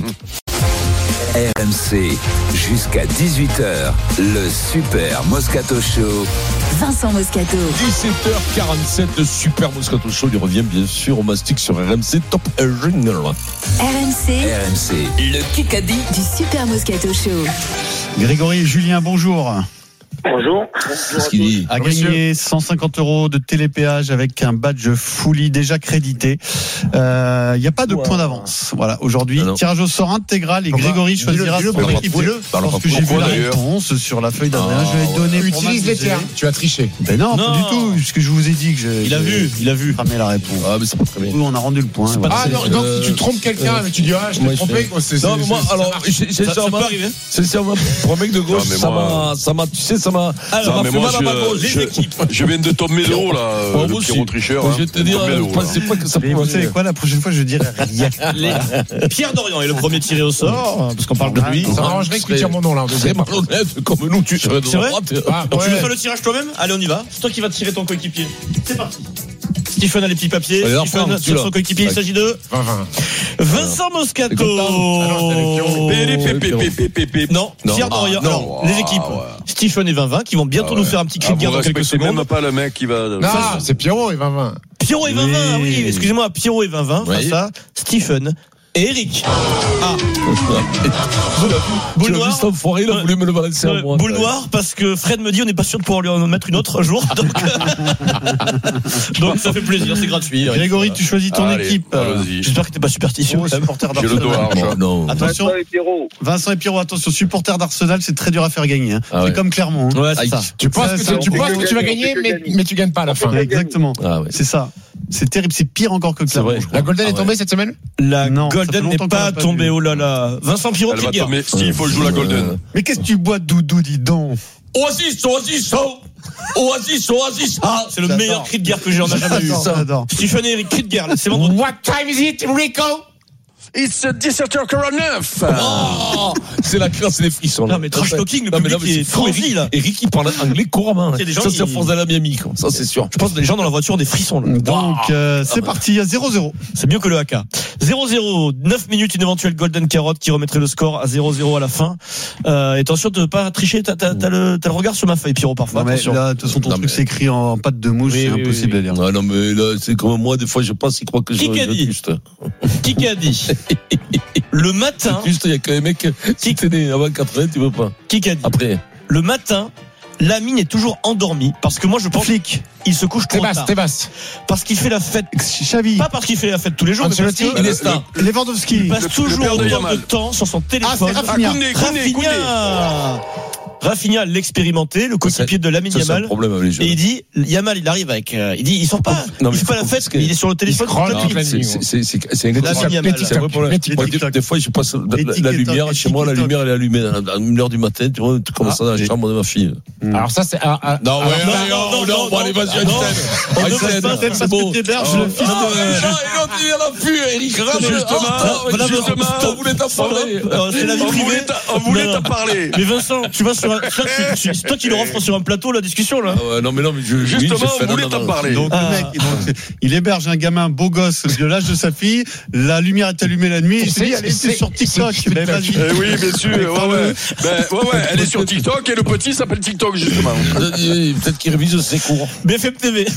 R M C, jusqu'à dix-huit heures, le Super Moscato Show. Vincent Moscato. dix-sept heures quarante-sept, le Super Moscato Show. Il revient bien sûr au mastic sur R M C Top Original. R M C. R M C, le Kikadi du Super Moscato Show. Grégory et Julien, bonjour. Bonjour. Qu'est-ce qu'il dit? A gagné cent cinquante euros de télépéage avec un badge fully déjà crédité. Il euh, n'y a pas de wow. point d'avance. Voilà. Aujourd'hui, ah tirage au sort intégral et Grégory bah, choisira son équipe. Parce que j'ai vu la réponse sur la feuille d'Adrien. Je vais donner. Utilise les termes. Tu as triché. Ben non, non, pas du tout. Puisque je vous ai dit que je. Il a vu. Il a vu. Cramé la réponse. Ah, mais c'est pas très bien. Oui, on a rendu le point. Ah non, donc si tu trompes quelqu'un, tu dis ah, je t'ai trompé. Non, mais moi, alors, c'est ça. Pour un mec de gauche, ça m'a, tu sais, ça m'a. Non, mais moi, je, je, je viens de tomber de haut, là, bon, le Pierrot tricheur. Je vais te dire, je pensais pas que ça pouvait. Vous savez quoi, la prochaine fois, je dirais rien. Pierre Dorian est le premier tiré au sort, parce qu'on parle de lui. Ça m'arrangerait que tu tires mon nom, là. C'est malhonnête, comme nous, tu serais de droite. Donc, tu veux faire le tirage toi-même? Allez, on y va. C'est toi qui vas tirer ton coéquipier. C'est parti. Stephen a les petits papiers. Allez, Stephen sur son coéquipier, il s'agit de Vincent Moscato. Non, Pierre Dorian. Alors, les équipes. Stephen et vingt vingt qui vont bientôt nous faire un petit cri de guerre dans quelques secondes. Même pas le mec qui va. Non, c'est Pierrot et vingt vingt. Pierrot et vingt vingt, oui, excusez-moi, Pierrot et vingt vingt face à Stephen et Eric. Ah. Boule noire. Juste enfoiré, il a voulu me le balancer à moi. Boule noire parce que Fred me dit on n'est pas sûr de pouvoir lui en mettre une autre un jour. Donc, donc ça fait plaisir, c'est gratuit. Grégory, tu choisis ton Allez, équipe. Allez-y. J'espère que t'es pas superstitieux. Oh, supporter d'Arsenal. Non. Attention. Vincent et Pierrot, attention, supporter d'Arsenal, c'est très dur à faire gagner. Hein. Ah ouais. C'est comme Clermont. Hein. Ouais, c'est ça. Tu penses que, tu, penses que tu vas gagner, mais, mais tu gagnes pas à la fin. Exactement. Ah ouais. C'est ça. C'est terrible, c'est pire encore que Clermont. La Golden est tombée cette semaine? La Golden n'est pas tombée. Oh là là. Vincent Pierrot, elle va tomber. S'il faut jouer la Golden. Mais qu'est-ce que tu bois, Doudou, dis donc? Oasis, Oasis, Oasis, Oasis. Ah, c'est le meilleur cri de guerre que j'ai en a jamais eu. Stephen et Eric, cri de guerre. C'est vendredi. What time is it, Rico? It's dix-sept heures quarante-neuf. Oh, c'est la classe, c'est les frissons. Non, mais trash talking, le public est frenzy, là. Eric, il parle anglais couramment. Ça, c'est à force d'aller à Miami, quoi. Ça, c'est sûr. Je pense que les gens dans la voiture ont des frissons, là. Donc, euh, c'est parti, à zéro zéro. C'est mieux que le H K. zéro zéro, neuf minutes, une éventuelle Golden Carotte qui remettrait le score à zéro zéro à la fin. Euh, et attention de ne pas tricher, t'as, t'as, t'as, le, t'as le regard sur ma feuille, Pierrot, parfois. Non, mais là, de toute façon, ton non, truc, mais... c'est écrit en pâte de mouche, oui, c'est oui, impossible oui, oui. à lire. Ah, non, mais là, c'est comme moi, des fois, je pense, il croit que je Qui qu'a dit? Qui qu'a dit? Le matin. Juste, il y a qu'un mec qui était né avant quatre-vingts, tu veux pas. Qui qu'a dit? Après. Le matin, Lamine est toujours endormi parce que moi je pense Flic. Il se couche trop tard. Tebas. Parce qu'il fait la fête. Xavi. Pas parce qu'il fait la fête tous les jours, mais parce qu'il est là. Lewandowski. Il passe le, toujours le autant de temps sur son téléphone. Ah, c'est Rafinha. Rafinha. Rafinha, l'expérimenté, le coéquipier de Lamine Yamal. Et il dit, Yamal, il arrive avec, euh, il dit, il sort pas, non, il fait pas la fête, il est sur le téléphone. C'est, c'est, c'est, c'est un vrai problème. Des fois, je passe la lumière, chez moi, la lumière, elle est allumée à une heure du matin, tu vois, tu commences dans la chambre de ma fille. Alors ça, c'est, non, ouais, non, non, bon, allez, vas-y, Einstein. C'est beau. Je le fils de, il en a pu, Eric. Justement, justement, on voulait t'en parler. C'est la vie privée. On voulait t'en parler. Mais Vincent, tu vas sur sur un, ça, tu, tu, c'est toi qui leur offre sur un plateau la discussion là. Ah ouais, non mais non mais je, Justement, oui, on voulait t'en parler. Donc Ah. le mec, donc, il héberge un gamin beau gosse de l'âge de sa fille. La lumière est allumée la nuit. Il se dit, allez, c'est sur TikTok. Ben, vas-y. Eh oui, bien sûr. Ouais, ouais. Ben, ouais, ouais. Elle est sur TikTok et le petit s'appelle TikTok justement. Peut-être qu'il révise ses cours. B F M T V.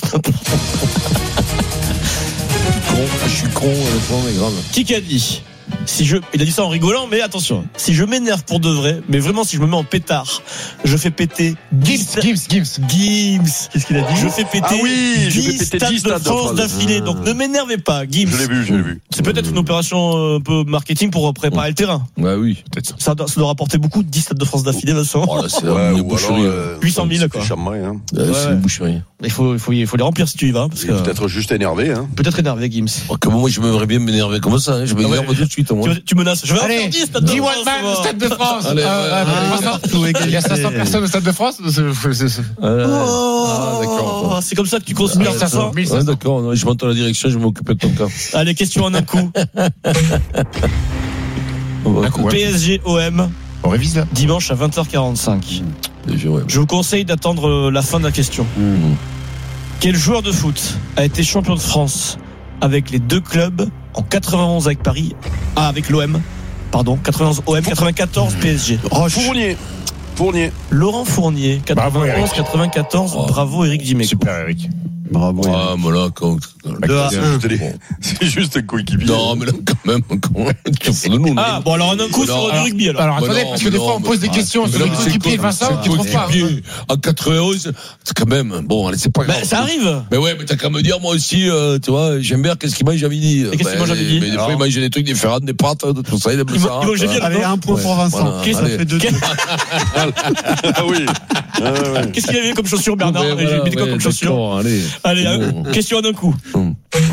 Con, je suis con, honnêtement, mais grave. Qui a dit? Si je, il a dit ça en rigolant, mais attention. Si je m'énerve pour de vrai, mais vraiment si je me mets en pétard, je fais péter Gims, Gims, Gims. Gims. Qu'est-ce qu'il a dit? Je fais péter Ah oui, je dix fais péter stades dix de stades de France France. d'affilée. Donc ne m'énervez pas, Gims. Je l'ai vu, je l'ai vu. C'est peut-être une opération euh, un peu marketing pour préparer le terrain. Ouais, oui, peut-être. Ça doit, ça doit rapporter beaucoup, dix stades de France d'affilée, Vincent. Oh là, c'est Ouais, une ou boucherie. alors, euh, huit cent mille, quoi. c'est charmant, hein. Euh, C'est ouais. une boucherie. Il faut, il faut, il faut les remplir si tu y vas. Parce que, Peut-être juste énervé, hein. peut-être énervé, Gims. Oh, comment moi je m'aimerais bien m'énerver comme ça, hein. Je m'énerve Ah ouais. tout de suite, moi. Tu, tu menaces. Je vais en Allez, faire dix stades de Guy France. Waldman, moi. Stade de France. Allez, Euh, euh, Ah, Vincent, partout, il y a cinq cents égalité. personnes au Stade de France. C'est- c'est- c'est- Oh, Ah, d'accord. c'est comme ça que tu considères mille ça. cinq cents. Ouais, d'accord, non, je monte à la direction, je vais m'occuper de ton cas. Allez, question en un coup. Un coup, ouais. P S G O M, On révise là. dimanche à vingt heures quarante-cinq. Déjà, ouais. Je vous conseille d'attendre euh, la fin de la question. Mmh. Quel joueur de foot a été champion de France avec les deux clubs en quatre-vingt-onze avec Paris, ah, avec l'O M, pardon, quatre-vingt-onze O M, quatre-vingt-quatorze P S G. Roche. Fournier. Fournier. Laurent Fournier, Bravo, quatre-vingt-onze Eric. quatre-vingt-quatorze. Oh. Bravo Eric Dimeco. Super, Eric. Bravo. Ah, mais là, quand. deux à C'est un. juste des- C'est juste un coéquipier. Non, mais là, quand même, quand tu fous de nous. Ah, bon, alors en un coup Alors, sur du rugby alors. Alors Bah attendez, non, parce que mais des non, fois on mais- pose des ouais. questions Mais sur non, les mais c'est coéquipiers de quoi, Vincent c'est qui trouvent pas. coéquipier. En quatre-vingt-onze, c'est quand même. Bon, allez, c'est pas grave. Ben, ça arrive. Mais ouais, mais t'as qu'à me dire, moi aussi, euh, tu vois, j'aime bien qu'est-ce qu'il mange à midi. Et qu'est-ce qu'il mange à midi Mais des fois, il mange des trucs différents, des pâtes, de tout ça, il aime Il ça. mange- il mange tu vois. bien. Allez, un point Ouais, pour Vincent. voilà, Qu'est-ce que ça allez. fait deux deux. Ah oui. Ah ouais. Qu'est-ce qu'il y avait comme chaussures, Bernard? Ouais, Et voilà, j'ai mis quoi ouais, comme chaussures? d'accord, allez. Allez, C'est hein, bon. question en un coup. Hum.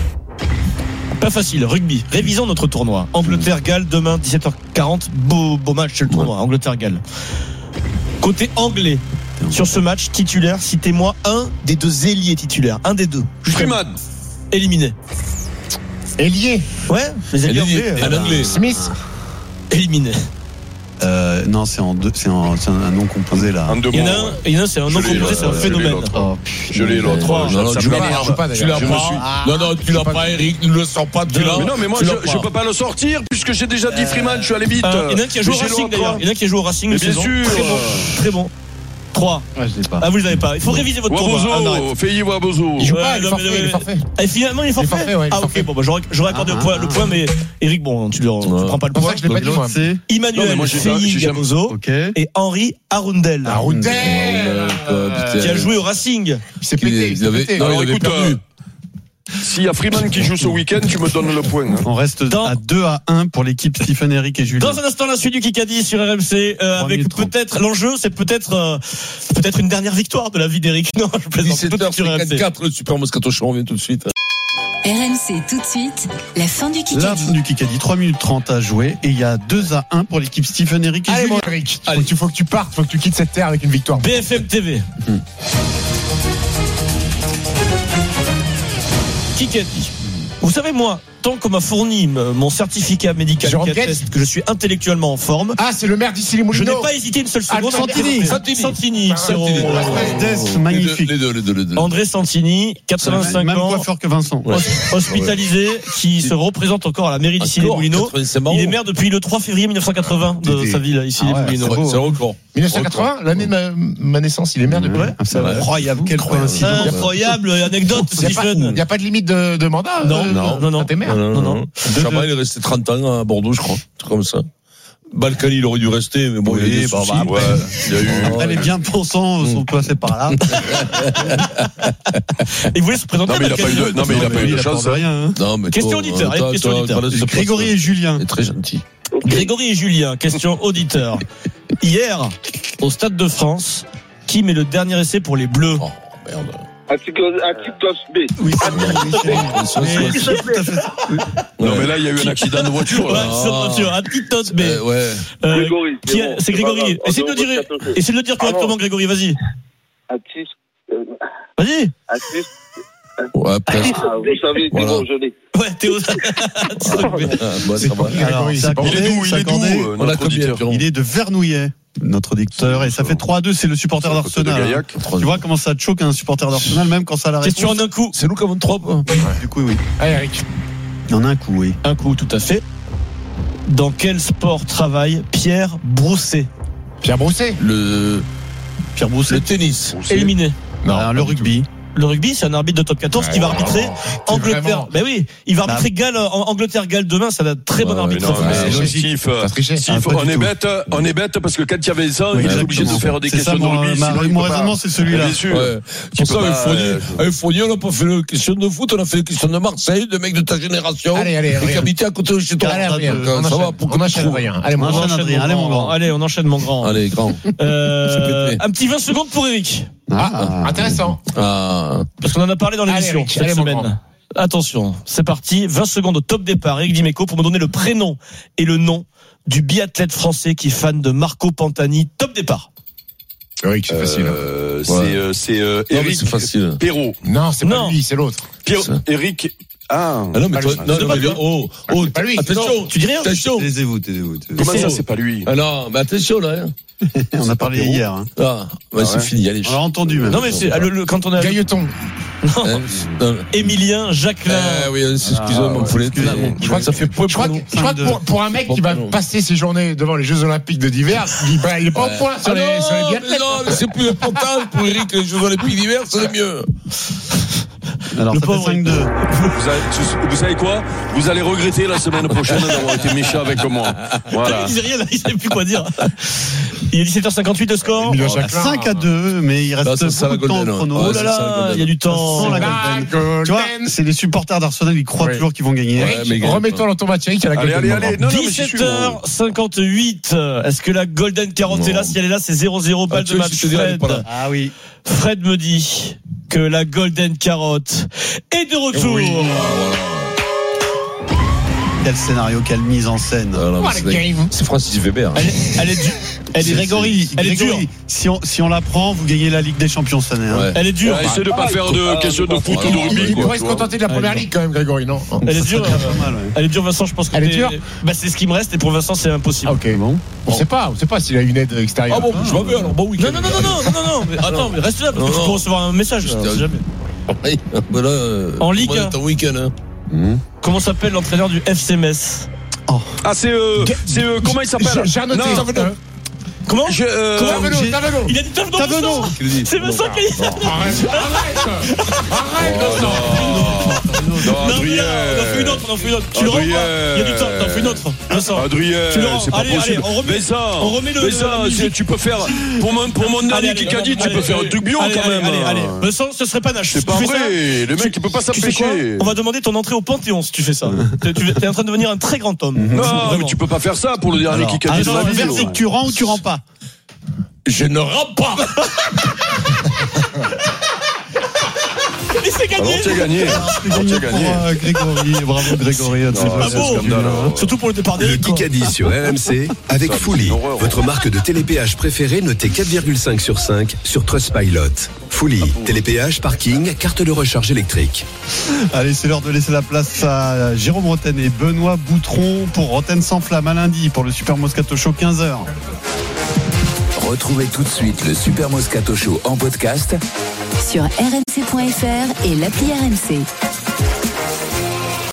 Pas facile, rugby. Révisons notre tournoi. Angleterre-Galles, demain, dix-sept heures quarante. Beau, beau match, c'est le tournoi. Angleterre-Galles. Côté anglais, sur ce match titulaire, citez-moi un des deux ailiers titulaires. Un des deux. Juste Freeman. éliminé. Ailier. Ouais, les ailiers Ailier, anglais. un euh, anglais. Smith. Éliminé. Euh, non, c'est en deux, c'est en- c'est un nom composé là. En deux Il y en mots. a un, il y en a un, c'est un Je nom l'ai, composé, l'autre, c'est un je l'ai, phénomène. l'autre. Oh, Je l'ai l'autre. Non, Ça- non, ça tu l'as m'énerve. pas, tu l'as Je me pas. suis- Non, non, tu l'as pas, Eric, ne le sors pas, tu l'as. Mais non, mais moi, Tu l'as je, je pas. peux pas le sortir puisque j'ai déjà dit Freeman, je suis allé vite. Euh, Il y en a un qui a joué au Mais j'ai Racing l'autre, d'ailleurs. Il y en a un qui a joué au Racing Mais une bien saison. sûr. Très bon. Très bon. trois. Ouais, je l'ai pas. Ah, vous ne l'avez pas. Il faut réviser votre tournoi. Ah, on arrête. Wabozo, Feyi Wabozo. Il joue Ouais, pas, il est non, forfait, mais- il est forfait. Et finalement, il est forfait. forfait, ouais, il est ah, ok, forfait. bon, bah, j'aurais, j'aurais accordé Ah, le, point, ah, le ah. point, mais Eric, bon, tu, tu prends pas le C'est pour point. ça que je l'ai pas dit, Donc moi. l'autre c'est. Non, mais Emmanuel moi, j'ai jamais- Feyi j'ai jamais- Gamozo Ok. et Henri Arundel, Arundel. qui a joué au Racing. Il s'est Il pété, il s'est avait- pété. non, Alors il avait écoute, perdu. euh, s'il y a Freeman qui joue ce week-end, tu me donnes le point. hein. On reste Dans- à deux à un pour l'équipe Stephen, Eric et Julien. Dans un instant, la suite du Kikadi sur R M C, euh, trois avec minutes trente. peut-être, l'enjeu, c'est peut-être, euh, peut-être une dernière victoire de la vie d'Eric. Non, je plaisante. Tout de dix-sept heures suite sur R M C. cinquante-quatre, le Super Moscato Show, on revient tout de suite. R M C tout de suite, la fin du La Kikadi. fin du Kikadi, trois minutes trente à jouer et il y a deux à un pour l'équipe Stephen, Eric et Allez, Julien. mon Eric. Faut que tu- faut que tu partes, faut que tu quittes cette terre avec une victoire. B F M T V. Kikadi. Vous savez, moi, tant qu'on m'a fourni euh, mon certificat médical Jérôme qui Guetz. atteste que je suis intellectuellement en forme, Ah, c'est le maire d'ici les je Moulineaux. n'ai pas hésité une seule seconde. Ah, Santini. à- Santini. Santini, Céron. Santini. Des, magnifique. Les deux, les deux, les deux. André Santini, C'est quatre-vingt-cinq même ans, coiffeur que Vincent. Ouais. hos- hospitalisé, qui se représente encore à la mairie d'ici les Encore, Moulineaux. quatre-vingt-cinq marrons. Il est maire depuis le trois février mille neuf cent quatre-vingts de T'étais- sa ville, ici Ah les ouais, Moulineaux. C'est c'est le record. mille neuf cent quatre-vingts, l'année de ma, ma naissance, il est maire depuis. Ouais. C'est incroyable, quelle coïncidence. Incroyable anecdote, Il n'y a, Stephen. a pas de limite de, de mandat. Non, euh, non, non, non. quand t'es maire. non, non. Chabat, il est resté trente ans à Bordeaux, je crois. C'est comme ça. Balkany, il aurait dû rester, mais bon, il y a Oui, des bon, soucis. bah, après, Ouais, il y a eu. Après, les bien pensants sont passés par là. Il voulait se présenter. Non, mais il a pas eu de, non, mais il a pas eu de chance. rien. hein. Non, mais Question toi, auditeur, toi, allez, question toi, auditeur. toi, laisse-le Grégory passer. et Julien. Il est très gentil. Grégory et Julien, question auditeur. Hier, au Stade de France, qui met le dernier essai pour les Bleus? Oh, merde. Atitos B. Oui, c'est vrai, oui, c'est vrai. Ça, ça, Mais ça. tout à fait. Non, mais là, il y a eu un accident de voiture. Ouais, là. c'est une voiture, Atitos B. Eh, ouais. Euh, Grégory, qui c'est a- bon, c'est c'est Grégory. pas grave. Essaye de le dire, essaye de le dire correctement, Grégory, vas-y. Atis. Vas-y. Atis. Ouais, presque. Ah, vous savez, Voilà. bon, je l'ai. Ouais, Théo. Ah, bon, ça va. Alors, c'est accordé, Il est d'où, il c'est est d'où, accordé. euh, On a notre combien, auditeur Pierrot? Il est de Vernouillet, notre dicteur, et ça fait trois à deux, c'est le supporter C'est à côté de d'Arsenal. Gaillac. hein. Tu vois comment ça te choque un supporter d'Arsenal, même quand ça la Question réponse. en un coup. C'est nous qui avons trop. Du coup, oui. Allez, Eric. Il y en a un coup, oui. Un coup, tout à fait. Dans quel sport travaille Pierre Brousset? Pierre Brousset. Le, Pierre Brousset. le tennis. Éliminé. Non, Ah, pas le du rugby. Le rugby, c'est un arbitre de top quatorze qui va arbitrer C'est Angleterre. vraiment- Ben oui, il va Bah, arbitrer Galles, en- Angleterre-Galles demain, ça va être très bon Ouais, arbitre. Non, ça, mais c'est c'est logique. Steve, T'as triché. Steve, Ah, pas on du est tout. bête, on est bête parce que quand il y avait ça, Oui, il est obligé de exactement. faire des C'est ça, questions de mon- rugby. ma- sinon il mon peut pas. raisonnement, c'est celui-là. Bien sûr. Ouais. Tu Pour peux ça, avec pas, Fournier, euh, avec Fournier, on n'a pas fait une question de foot, on a fait une question de Marseille, de mecs de ta génération. Allez, allez, et qui allez. habitaient à côté de chez toi. Allez, Adrien, Donc, euh, on ça va enchaîne. pour On enchaîne, Adrien. Allez, mon On grand. enchaîne, Adrien. mon Allez, mon grand. Allez, on enchaîne, mon grand. Allez, grand. Euh, C'est pété. un petit vingt secondes pour Eric. Ah, intéressant. Ah. Parce qu'on en a parlé dans Allez, l'émission Eric, cette allez, mon semaine. grand. Attention, c'est parti. vingt secondes au top départ. Eric Dimeco pour me donner le prénom et le nom du biathlète français qui est fan de Marco Pantani. Top départ. Eric, c'est facile. Euh, Ouais. C'est euh, c'est euh, Non, mais Eric c'est facile. Perrault. Non, c'est Non. pas lui, c'est l'autre. Pierre- Ça. Eric. Ah, Ah non, mais Pas toi, lui. non, C'est non, pas mais lui. oh, oh, C'est pas lui. attention, Tu dis rien? attention. Taisez-vous, taisez-vous. taisez-vous. comment ça, Oh. c'est pas lui? Ah non, mais attention là. Hein. On a parlé hier. hein. Ah, ouais, c'est ouais. fini, allez. On l'a entendu, même. Non, mais c'est le, le- quand on a Gailleton. Hein, non. Émilien Jacquelin. Eh oui, excusez-moi, mon poulet. excusez-moi. Je crois que ça fait point Je crois pour que, nous. je crois que pour, pour un mec qui va passer ses journées devant les Jeux Olympiques de d'hiver, il, bah, il est pas Ouais. au point sur Ah les, non, sur les mais biathlètes. non, mais c'est plus important pour Eric que les Jeux Olympiques d'hiver, c'est mieux. Alors, Le ça fait pauvre cinq deux. Vous, avez- tu- vous savez quoi? Vous allez regretter la semaine prochaine d'avoir été méchant avec moi. Voilà. Il disait rien, là, il savait plus quoi dire. Il est dix-sept heures cinquante-huit de score. Emilien Oh, Jacquelin. cinq à deux, mais il reste Non, ça, ça, beaucoup de la temps au Golden, chrono. ouais. Oh là c'est ça, la là, Golden. il y a du Ça temps. sent la La Golden. Golden. Tu vois, c'est les supporters d'Arsenal, ils croient Ouais. toujours qu'ils vont gagner. Ouais, mais gagne Remets-toi dans ton match, Eric, il y a la Allez, Golden. allez, allez. Non, non, mais j'y suis, dix-sept heures cinquante-huit. Est-ce que la Golden carotte est là? Si elle est là, c'est zéro zéro balle Ah, tu de vois, match. je te dirais, elle est Fred. pas là. Ah oui. Fred me dit que la Golden carotte est de retour. Oui. Quel scénario, quelle mise en scène. Ah, non, mais What a c'est- game. C'est Francis Weber. Elle est, elle est dure. Elle est, Grégory, elle est Grégory, dure. si on, si on la prend, vous gagnez la Ligue des Champions cette année. hein. Ouais. Elle est dure. Ouais, essaie de pas faire de questions de foot ou de Il, rugby. il quoi, pourrait tu se vois. contenter de la première ligue quand même, Grégory, non? Elle est dure. Pas mal, ouais. Elle est dure, Vincent. Je pense que Elle est t'es- dure Bah, c'est ce qui me reste. Et pour Vincent, c'est impossible. Ah, ok. Bon. On sait pas, on sait pas s'il a une aide extérieure. Ah bon, je m'en vais alors, bon week-end. Non, non, non, non, non, non, non. Mais attends, mais reste là parce que Non, tu non. peux recevoir un message. Je on te- sait jamais. Ouais, bah là, euh, En Ligue on va un. être en week-end. Hein. Comment s'appelle l'entraîneur du F C Metz? Ah, c'est euh, c'est euh, comment il s'appelle? J'ai j'ai noté. Non, Euh, Comment je, euh, Comment Taveno, j'ai- Taveno. Il a dit Taveno. Taveno. Vincent. C'est Vincent qui a dit ça. Arrête, arrête, arrête, Vincent. Non, Non, mais Adrien. là, on en fait une autre, on en fait une autre. Tu le rends Adrien. pas? Il y a du temps, t'en fais une autre. Vincent. Adrien, Tu le rends. c'est pas Allez, possible. allez, on remet- mais ça, on remet le- mais ça, la musique. c'est- tu peux faire pour mon pour mon Allez, dernier allez, Kikadi, tu allez, peux faire un allez, truc bio allez, quand allez, même. Allez, allez. Vincent, ce serait pas nache. C'est Tu pas fais vrai. ça, Le mec, il peut pas tu sais quoi s'empêcher. On va demander ton entrée au Panthéon si tu fais ça. T'es- Tu es en train de devenir un très grand homme. Non, Vraiment. mais tu peux pas faire ça pour le dernier Alors, Kikadi de alors, la vie. verdict, tu rends ou tu rends pas? Je ne rends pas. Et c'est gagné. Alors, tu as gagné. Alors, tu as gagné. Pour, euh, Grégory, bravo Grégory. Non, Ah c'est bon un scandale. alors. Surtout pour le départ Le d'Eric. quoi. Kikadi sur R M C avec Ça, Fully, c'est une horreur. votre marque de télépéage préférée notée quatre virgule cinq sur cinq sur Trustpilot. Fully, télépéage, parking, carte de recharge électrique. Allez, c'est l'heure de laisser la place à Jérôme Roten et Benoît Boutron pour Roten sans flamme à lundi pour le Super Moscato Show quinze heures. Retrouvez tout de suite le Super Moscato Show en podcast sur r m c point f r et l'appli R M C.